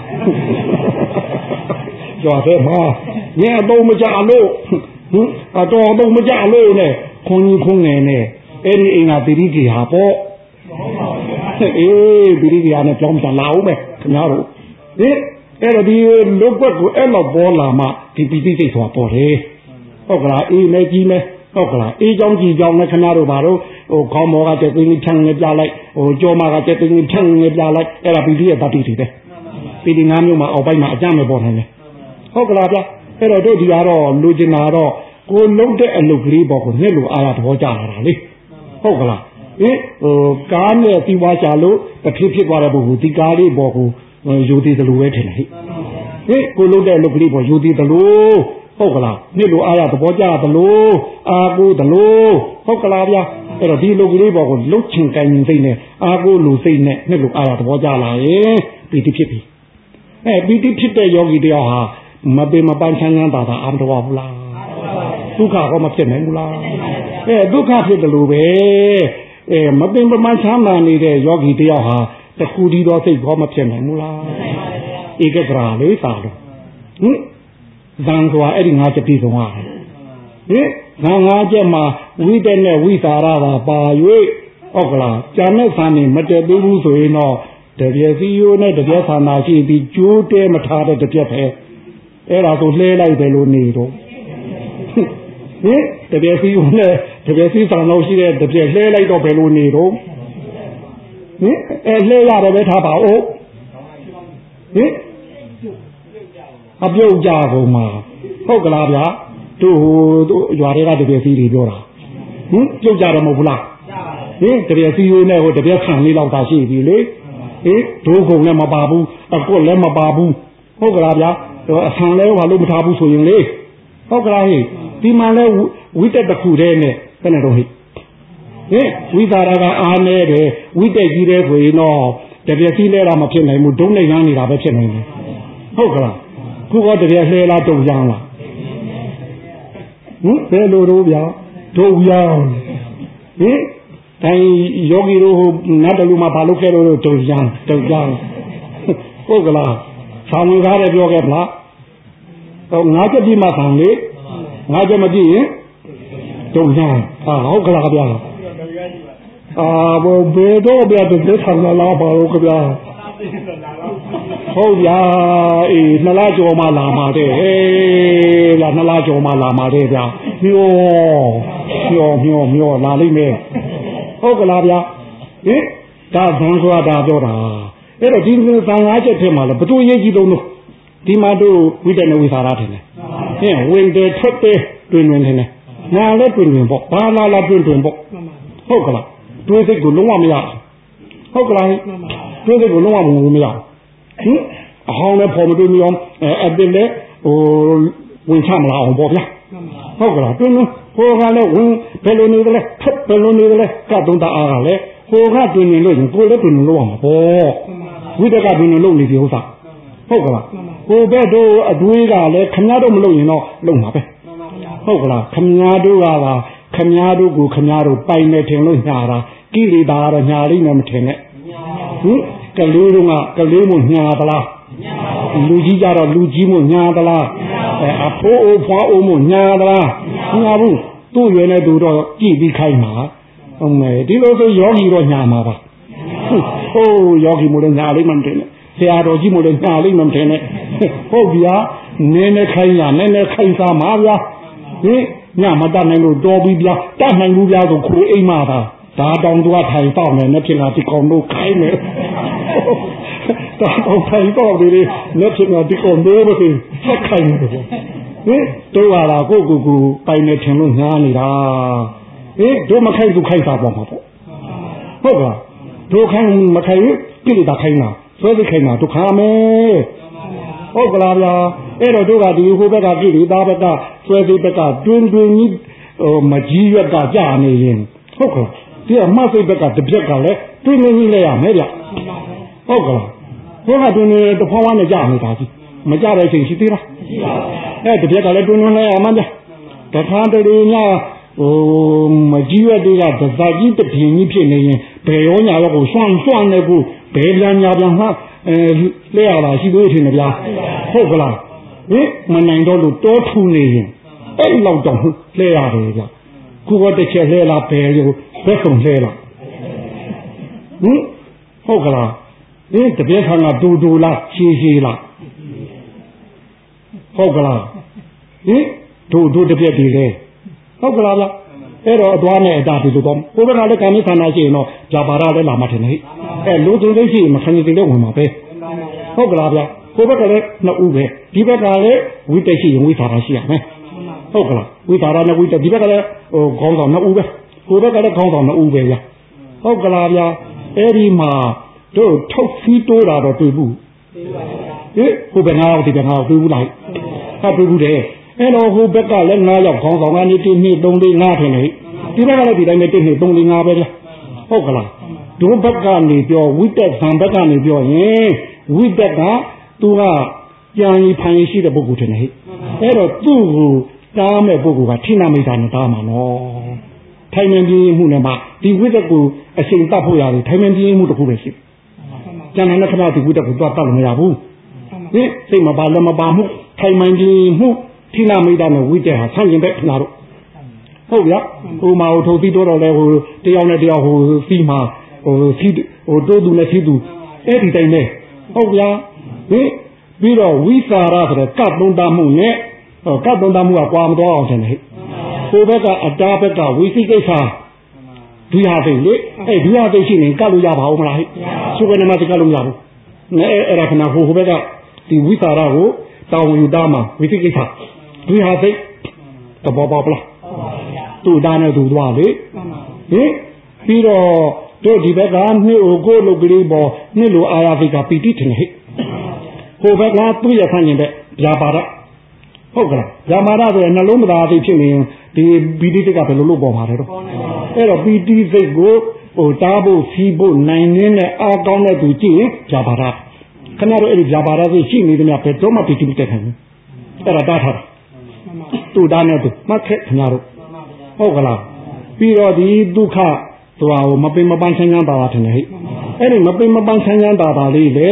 ကြွားထဲမှာညအတော့မကြလို့ဟင်အတော်တော့မကြလို့နဲ့ခွန်ကြီးခွန်ငယ်နဲ့အဲ့ဒီအိမ်ကတိရိကိဟာပေါ့အေးတိရိကိဟာနဲ့ကြောင်းပြန်လာအောင်ပဲခင်ဗျားတို့ဟင်အဲ့တော့ဒီလုတ်ဘက်ကိုအဲ့လောက်ပေါ်လာမှဒီပီတိစိတ်ဆိုတာပေါ်တယ်ဟုတ်ကလားအေးလည်းကြီးမယ်ဟုတ်ကလားအေးကြောင်းကြီးကြောင်းနဲ့ခင်ဗျားတို့ဘာလို့ဟိုခေါင်းမော်ကတဲ့သိင်းထန်းငယ်ပြလိုက်ဟိုကြောမာကတဲ့သိင်းထန်းငယ်ပြလိုက်အဲ့ဒါပီတိရဲ့တတိတွေပဲပီတိငါးမျိုးမှာအောက်ပိုင်းမှာအကြမ်းပဲပေါ်နိုင်တယ်ဟုတ်ကလားဗျအဲ့တော့တို့ဒီကတော့လူကျင်တာတော့ကိုလုံးတဲ့အလုပ်ကလေးပေါ်ကိုနှစ်လိုအားရသဘောကျလာတာလေဟုတ်ကလားဟင်ဟိုကားနဲ့ပြီးွားချလို့တစ်ဖြစ်ဖြစ်သွားတဲ့ပုဂ္ဂိုလ်ဒီကားလေးပေါ်ကိုယူသေးတယ်လို့ပဲထင်တယ်ဟိဟင်ကိုလုံးတဲ့အလုပ်ကလေးပေါ်ယူသေးတယ်လို့ဟုတ်ကလားနှစ်လိုအားရသဘောကျတယ်လို့အာကိုတယ်လို့ဟုတ်ကလားဗျအဲ့တော့ဒီအလုပ်ကလေးပေါ်ကိုလှုပ်ချင်ကိုင်ရင်စိတ်နဲ့အာကိုလူစိတ်နဲ့နှစ်လိုအားရသဘောကျလာရင်ပီတိဖြစ်ပြီအဲပီတိဖြစ်တဲ့ယောဂီတရားဟာမပေမပန်းချမ်းသာတာအာမတော်ဘူးလားဒုက္ခကောမဖြစ်နိုင်ဘူးလားအဲဒုက္ခဖြစ်တယ်လို့ပဲအဲမပင်ပန်းချမ်းသာနေတဲ့ယောဂီတယောက်ဟာတခုတည်းသောစိတ်ကောမဖြစ်နိုင်ဘူးလားဧကဂရာလေးသာတော့ဟင်ဇံဆိုတာအဲ့ဒီငါးချက်ပြည့်စုံရတယ်ဟင်ငါးငါးချက်မှာဝိတ္တနဲ့ဝိသရာပါပါ၍ဟုတ်ကလားကျန်တဲ့ဆံနေမတည့်သေးဘူးဆိုရင်တော့တပြည့်စီယိုနဲ့တပြည့်ဆန္ဒရှိပြီးကျိုးတဲမထားတဲ့တပြည့်ပဲအဲ့ဒါဆိုလှဲလိုက်တယ်လို့နေတော့ဟင်တပြည့်စီယိုနဲ့တပြည့်စီဆန္ဒရှိတဲ့တပြည့်လှဲလိုက်တော့ဘယ်လိုနေတော့ဟင်အဲလှဲရတယ်ပဲထားပါဦးဟင်အပြုတ်ကြကုန်မှာဟုတ်ကလားဗျာတို့ဟိုတို့ရွာတွေကတပြည့်စီတွေပြောတာဟင်ပြုတ်ကြတယ်မဟုတ်ဘူးလားဟင်တပြည့်စီယိုနဲ့ဟိုတပြည့်ခံလေးလောက်သာရှိပြီလေဟင်ဒိုးကုန်လည်းမပါဘူးအကွက်လည်းမပါဘူးဟုတ်ကလားဗျာအဆန်လဲဘာလို့မထားဘူးဆိုရင်လေဟုတ်ကလားဟိဒီမှာလဲဝိတက်တစ်ခုတည်းနဲ့ဘယ်နဲ့တော့ဟိဟင်ဝိသရာကအားနေတယ်ဝိတက်ကြီးတဲ့ဆိုရင်တော့တပြည့်စီလဲတာမဖြစ်နိုင်ဘူးဒုံးနေရမ်းနေတာပဲဖြစ်နိုင်တယ်ဟုတ်ကလားခုကတပြည့်လှဲလားတုံရမ်းလားဟင်ဘယ်လိုတော့ဗျာဒုံရမ်းဟင်တိုင်းယောဂီတို့နတ်တလူမှာဘာလို့ခဲလို့တုံရမ်းတုံရမ်းဟုတ်ကလားဆောင်းဝင်ကားတယ်ပြောခဲ့ဗလားဟငါးချက်ပြည့်မှဆောင်လေငါးချက်မပြည့်ရင်တုံညာဟာဟုတ်ကလားဗျာအာဘောဘေတော့ဗျာတကယ်ဆောင်လာပါတော့ဗျာဟုတ်ဗျာအေးနှစ်လားကျော်မှလာမှာတဲ့ဟေးလာနှစ်လားကျော်မှလာမှာတဲ့ဗျာမျောမျောမျောမျောလာလိမ့်မယ်ဟုတ်ကလားဗျာဟင်ဒါဘန်းဆိုတာပြောတာအဲ့တော့ဒီသံဃာချက်ထဲမှာလည်းဘသူရေးကြည့်တော့ဒီမှာတို့ဝိတ္တနဲ့ဝိသရာထင်တယ်ဟင်ဝင်တယ်ထွက်တယ်တွင်တွင်ထင်တယ်ငါလည်းတွင်တွင်ပေါ့ဘာလာလာတွင်တွင်ပေါ့ဟုတ်ကလားတွေးစိတ်ကိုလုံးဝမရဟုတ်ကလားတွေးစိတ်ကိုလုံးဝမမရဟင်အဟောင်းလည်းပေါ်မတွေ့မရောအဲအပင်လည်းဟိုဝင်ချမလာအောင်ပေါ့ဗျာဟုတ်ကလားတွင်တွင်ဟိုကလည်းဝင်ဘယ်လိုနေသလဲဖက်ဘယ်လိုနေသလဲကတုံးတအားကလည်းဟိုကတွင်နေလို့ရင်ကိုယ်လည်းတွင်နေလို့ရမှာပေါ့ဝိတ္တကတွင်နေလို့နေပြီဥစ္စာဟုတ်ကလားကိုယ်ဘက်တို့အတွေးကလည်းခမည်းတော်မလို့ရင်တော့လုံမှာပဲဟုတ်ကလားခမည်းတော်ကပါခမည်းတော်ကိုခမည်းတော်ပိုင်နေထင်လို့ညာတာကိလေသာကတော့ညာလိမ့်မယ်မထင်နဲ့ဟင်ကလေးတို့ကကလေးမို့ညာသလားလူကြီးကြတော့လူကြီးမို့ညာသလားအဲအဖိုးအိုဖွားအိုမို့ညာသလားညာဘူးသူ့ရွယ်နဲ့သူတော့ကြည့်ပြီးခိုင်းမှာဟုတ်မယ်ဒီလိုဆိုယောဂီတော့ညာမှာပါဟိုးယောဂီမို့လည်းညာလိမ့်မယ်မထင်နဲ့ဆရာတော်ကြီးမို့လည်းညာလိမ့်မယ်မထင်နဲ့ဟုတ်ဗျာနင်းနဲ့ခိုင်းရနင်းနဲ့ခိုင်းစားမှာဗျာဟင်ညမတတ်နိုင်လို့တော်ပြီဗျာတတ်နိုင်ဘူးဗျာဆိုခိုးအိမ်မှာပါဒါတောင်သူကထိုင်တော့မယ်နဲ့ဖြစ်လာဒီကောင်တို့ခိုင်းမယ်ဒါတော့ထိုင်တော့ဒီနဲ့ဖြစ်လာဒီကောင်တို့ပဲဆက်ခိုင်းတယ်ဟင်တို့ရတာကိုကိုကိုပိုင်နေထင်လို့ညားနေတာဟင်တို့မခိုင်းသူခိုင်းတာပေါ့မှာပေါ့ဟုတ်ကဲ့တို့ခိုင်းမခိုင်းကိလေသာခိုင်းတာဆွဲသိခိုင်းတာတို့ခါမယ်ဟုတ်ကလားဗျာအဲ့တော့တို့ကဒီဟိုဘက်ကကိလေသာဘက်ကဆွဲသိဘက်ကတွင်တွင်ကြီးဟိုမကြီးရွက်ကကြာနေရင်ဟုတ်ကဲ့ဒီအမစိတ်ဘက်ကတပြက်ကလည်းတွင်နေကြီးလဲရမယ်ဗျဟုတ်ကလားဘုရားတွင်နေတဖွားဝါနဲ့ကြာနေတာကြီးမကြတဲ့အချိန်ရှိသေးလားမရှိပါဘူးအဲ့တပြက်ကလည်းတွင်နေလဲရမှာဗျတခါတလေညဟိုမကြီးရွက်တွေကဒဇာကြီးတပြင်းကြီးဖြစ်နေရင်ဘယ်ရောညာရောကိုစွန့်စွန့်နေကိုဘယ်ပြန်ညာပြန်ဟာအဲလဲရတာရှိသေးတယ်ထင်ဗျာဟုတ်ကလားဟင်မနိုင်တော့လို့တောထူနေရင်အဲ့လောက်တော့လဲရတယ်ဗျခုတော့တစ်ချက်လဲလာဘယ်လိုဘယ်ဆုံးလဲလာဟင်ဟုတ်ကလားဟင်တပြက်ခါကဒူဒူလားရှည်ရှည်လားဟုတ်ကလားဟင်ဒူဒူတပြက်ဒီလေဟုတ်ကလားဗျအဲ့တော့အသွားနဲ့အတားဒီလိုတော့ကိုယ်ကလည်းကာမိခန္ဓာရှိရင်တော့ဂျာပါရလည်းလာမှထင်တယ်ဟဲ့လူသူလေးရှိရင်မခံရသေးလည်းဝင်မှာပဲဟုတ်ကလားဗျကိုယ်ဘက်ကလည်းနှစ်ဦးပဲဒီဘက်ကလည်းဝိတ္တရှိရင်ဝိသရာရှိရမယ်ဟုတ်ကလားဝိသရာနဲ့ဝိတ္တဒီဘက်ကလည်းဟိုခေါင်းဆောင်နှစ်ဦးပဲကိုယ်ဘက်ကလည်းခေါင်းဆောင်နှစ်ဦးပဲဗျဟုတ်ကလားဗျအဲ့ဒီမှာတို့ထုတ်ဖီးတိုးတာတော့တွေ့ဘူးဟင်ဟိုဘက်ငါးယောက်ဒီဘက်ငါးယောက်တွေ့ဘူးလားဟာတွေ့ဘူးတယ်အဲ့တော့ဟိုဘက်ကလည်းငါးယောက်ခေါင်းဆောင်ကနေတစ်နှစ်သုံးလေးငါးထင်တယ်ဒီဘက်ကလည်းဒီတိုင်းနဲ့တစ်နှစ်သုံးလေးငါးပဲဗျဟုတ်ကလားတို့ဘက်ကနေပြောဝိတ္တဇံဘက်ကနေပြောရင်ဝိတ္တကသူကကြံရီဖန်ရီရှိတဲ့ပုဂ္ဂိုလ်ထင်တယ်ဟဲ့အဲ့တော့သူ့ကိုတားမဲ့ပုဂ္ဂိုလ်ကထိနာမိတာနဲ့တားမှာနော်ထိုင်မြင်ပြင်းမှုနဲ့မှဒီဝိတ္တကိုအချိန်တတ်ဖို့ရတယ်ထိုင်မြင်ပြင်းမှုတစ်ခုပဲရှိကျန်တဲ့ခဏဒီဝိတ္တကိုသွားတတ်လို့မရဘူးဟင်စိတ်မပါလည်းမပါမှုထိုင်မြင်ပြင်းမှုထိနာမိတာနဲ့ဝိတ္တဟာဆန့်ကျင်တဲ့ခဏတော့ဟုတ်ဗျာဟိုမှာဟိုထုတ်ပြီးတော့လဲဟိုတယောက်နဲ့တယောက်ဟိုစီမှာဟိုစီဟိုတိုးသူနဲ့စီသူအဲ့ဒီတိုင်းပဲဟုတ်ဗျာဟင်ပြီးတော့ဝိသရာဆိုတဲ့ကတ်သုံးတမှုနဲ့ဟောကတ်သုံးတမှုကကွာမတော်အောင်တယ်ဟဲ့ဟိုဘက်ကအတားဘက်ကဝိသိကိစ္စဒုရသိလေအဲ့ဒုရသိရှိရင်ကတ်လို့ရပါဦးမလားဟဲ့သူကနေမှကတ်လို့ရဘူးနဲ့အဲ့ဒါခဏဟိုဟိုဘက်ကဒီဝိသရာကိုတောင်းယူသားမှာဝိသိကိစ္စဒုရသိတဘောပါပလားသူ့သားနဲ့သူသွားလေဟင်ပြီးတော့တို့ဒီဘက်ကနှစ်ကိုကိုလုတ်ကလေးပေါ်နှစ်လိုအာရသိကပီတိထင်ဟဲ့ဟိုဘက်ကသူ့ရဖန်ရင်တဲ့ဗျာပါဒဟုတ်ကလားဗျာမာဒဆိုရင်နှလုံးမသားသိဖြစ်နေရင်ဒီပီတိစိတ်ကဘယ်လိုလုပ်ပေါ်မှာလဲတော့အဲ့တော့ပီတိစိတ်ကိုဟိုတားဖို့စီးဖို့နိုင်ရင်းနဲ့အားကောင်းတဲ့သူကြည့်ရင်ဗျာပါဒခဏတော့အဲ့ဒီဗျာပါဒစိတ်ရှိနေတယ်များဘယ်တော့မှပီတိမတက်နိုင်ဘူးအဲ့ဒါတားထားတာသူ့သားနဲ့သူမှတ်ခဲ့ခင်ဗျားတို့ဟုတ်ကလားပြီးတော့ဒီဒုက္ခသူဟာမပင်မပန်းဆန်းဆန်းတာတာထင်တယ်ဟဲ့အဲ့ဒီမပင်မပန်းဆန်းဆန်းတာတာလေးလေ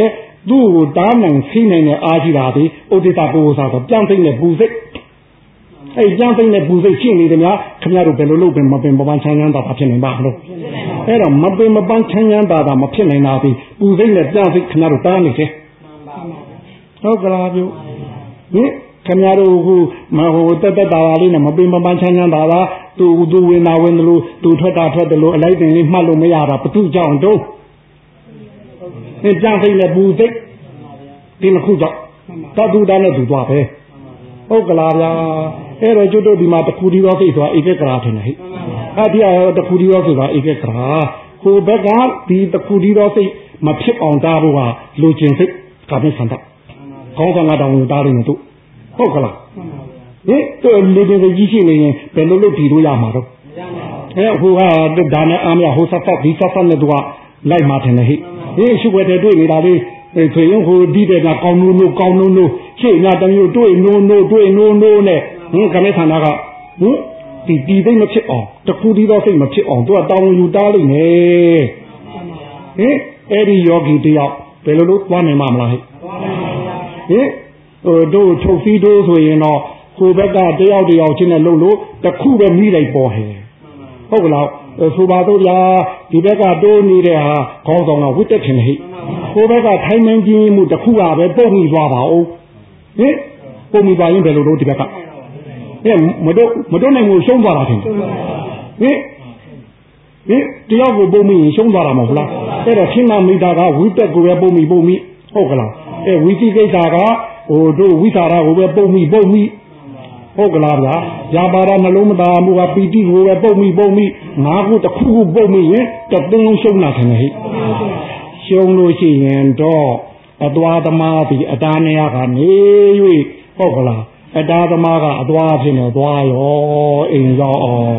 သူ့ကိုတားနိုင်ဖိနိုင်တဲ့အားကြီးတာဒီဥဒိတာပုဂ္ဂိုလ်ဆိုတော့ကြံသိတဲ့ပူစိတ်အဲ့ကြံသိတဲ့ပူစိတ်ရှိနေတယ်များခင်ဗျားတို့ဘယ်လိုလုပ်ပင်မပင်ပပန်းချမ်းချမ်းသာဖြစ်နိုင်ပါမလို့အဲ့တော့မပင်မပန်းချမ်းချမ်းသာသာမဖြစ်နိုင်တာဒီပူစိတ်နဲ့ကြံသိခင်ဗျားတို့တားနေတယ်ဟုတ်ကလားပြုဟင်ခင်ဗျားတို့ဟိုမဟိုတက်တက်တာလေးနဲ့မပင်မပန်းချမ်းချမ်းသာသာသူသူဝင်တာဝင်တယ်လို့သူထွက်တာထွက်တယ်လို့အလိုက်တင်လေးမှတ်လို့မရတာဘသူကြောင့်တော့ဒီကြံသိတဲ့ပူစိတ်ဒီနှစ်ခုကြောင့်တတူတာနဲ့တူသွားပဲဟုတ်ကလားဗျာအဲ့တော့ကျွတ်တို့ဒီမှာတခုဒီရောစိတ်ဆိုတာဧကကရာထင်တယ်ဟဲ့အဲ့ဒီအတခုဒီရောဆိုတာဧကကရာဟိုဘက်ကဒီတခုဒီရောစိတ်မဖြစ်အောင်တားဖို့ကလိုချင်စိတ်ကာမိဆန္ဒကောင်းကံတောင်းတားတယ်တို့ဟုတ်ကလားဟင်တို့လေတွေကြီးရှိနေရင်ဘယ်လိုလုပ်ပြီးလို့ရမှာတော့အဲဟိုကဒါနဲ့အားမရဟိုဆက်ဆက်ဒီဆက်ဆက်နဲ့တို့ကလိုက်မှထင်တယ်ဟဲ့ဒီရှုွယ်တဲ့တွေ့နေတာလေးအဲဆိုရင်ဟိုဒီတဲ့ကကောင်းနိုးနိုးကောင်းနိုးနိုးရှေ့ညတမျိုးတွေ့နိုးနိုးတွေ့နိုးနိုးနဲ့ဟင်ကမေခန္ဓာကဟင်ဒီဒီသိမဖြစ်အောင်တခုဒီတော့သိမဖြစ်အောင်သူကတောင်းယူတားလိုက်နေဟင်အဲ့ဒီယောဂီတယောက်ဘယ်လိုလုပ်သွားနိုင်မှာမလားဟဲ့ဟင်ဟိုတို့ထုတ်ပြီးတို့ဆိုရင်တော့ကိုယ်ဘက်ကတယောက်တယောက်ချင်းနဲ့လုပ်လို့တခုပဲမိလိုက်ပေါ်ဟဲ့ဟုတ်ကလားဆိုပါတော့ဗျာဒီဘက်ကတိုးနေတဲ့ဟာခေါင်းဆောင်ကဝိတက်ခင်ဟိကိုယ်ဘက်ကထိုင်းမင်းကြီးမှုတစ်ခုကပဲပုံမိသွားပါဦးဟင်ပုံမိပါရင်ဘယ်လိုလုပ်ဒီဘက်ကဟဲ့မတို့မတို့နိုင်ကိုရှုံးသွားတာထင်ဟင်ဟင်တယောက်ကိုပုံမိရင်ရှုံးသွားတာမဟုတ်လားအဲ့တော့ခင်မမိတာကဝိတက်ကိုပဲပုံမိပုံမိဟုတ်ကလားအဲဝိသိကိစ္စကဟိုတို့ဝိသရာကိုပဲပုံမိပုံမိဟုတ်ကလားဗျာဇာပါရနှလုံးမသားမှုကပီတိကိုပဲပုံမိပုံမိငါးခုတစ်ခုခုပုံမိရင်တသိန်းရှုံးတာခင်ဟဲ့ရှုံးလို့ရှိရင်တော့အသွားသမားဒီအတားနေရကနေ၍ဟုတ်ကလားအတားသမားကအသွားဖြစ်နေသွားရောအိမ်ရောက်အောင်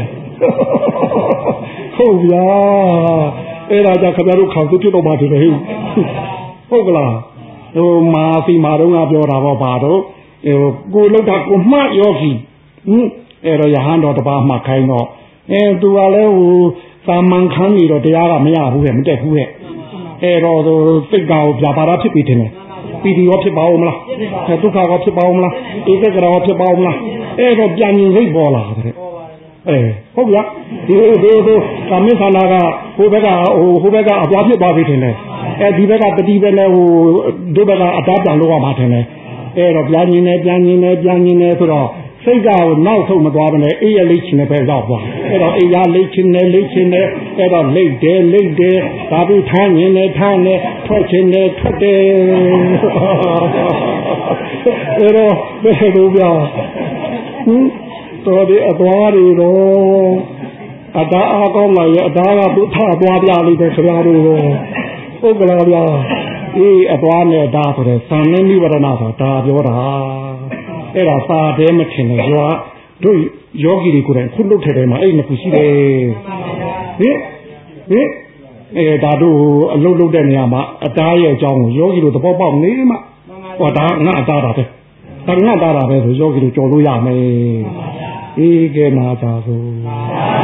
ဟုတ်ဗျာအဲ့ဒါကြခင်ဗျားတို့ခေါင်းစုပြတော့ပါတယ်ဟဲ့ဟုတ်ကလားဟိုမာစီမာတော့ငါပြောတာပေါ့ပါတော့ဟိုကိုလောက်တာကိုမှတ်ယောဂီဟင်အဲ့တော့ယဟန်တော်တပါးမှတ်ခိုင်းတော့အဲသူကလည်းဟိုသာမန်ခန်းနေတော့တရားကမရဘူးပဲမတက်ဘူးပဲအဲ့တော့စိတ်ကောပြပါရဖြစ်ပြီးတယ်ပီတိရောဖြစ်ပါဦးမလားဒုက္ခရောဖြစ်ပါဦးမလားဧကဂရောဖြစ်ပါဦးမလားအဲ့တော့ပြန်ရင်စိတ်ပေါ်လာတယ်အဲဟုတ်ဗျာဒီဒီဒီကာမိသနာကဟိုဘက်ကဟိုဟိုဘက်ကအသွားဖြစ်သွားပြီထင်တယ်အဲဒီဘက်ကတတိပဲလဲဟိုဒုဘက်ကအတားပြန်လို့ရမှာထင်တယ်အဲ့တော့ပြန်ရင်လည်းပြန်ရင်လည်းပြန်ရင်လည်းဆိုတော့စိတ်ကနောက်ထုတ်မသွားဘဲနဲ့အေးရလိတ်ချင်တဲ့ပဲရောက်သွားအဲ့တော့အေးရလိတ်ချင်တယ်လိတ်ချင်တယ်အဲ့တော့လိတ်တယ်လိတ်တယ်ဒါပြီးထမ်းရင်လည်းထမ်းတယ်ထွက်ချင်တယ်ထွက်တယ်အဲ့တော့ဘယ်လိုပြောဟင်တော်ဒီအသွားတွေတော့အတားအားကောင်းလာရဲ့အတားကသူထသွားပြလိမ့်တယ်ခင်ဗျားတို့ဟုတ်ကလားဗျာအေးအသွားနဲ့ဒါဆိုတဲ့သံနှင်းနိဝရဏဆိုတာပြောတာအဲ့ဒါစာတဲမထင်နဲ့ပြောတို့ယောဂီတွေကိုယ်တိုင်ခုလွတ်ထဲထဲမှာအဲ့နှစ်ခုရှိတယ်ဟင်ဟင်အဲဒါတို့အလုတ်လုတ်တဲ့နေရာမှာအတားရဲ့အကြောင်းကိုယောဂီတို့သဘောပေါက်နေမှဟောဒါငါအတားတာပဲဒါငါတားတာပဲဆိုယောဂီတို့ကြော်လို့ရမယ်အေးကဲမှာသာဆို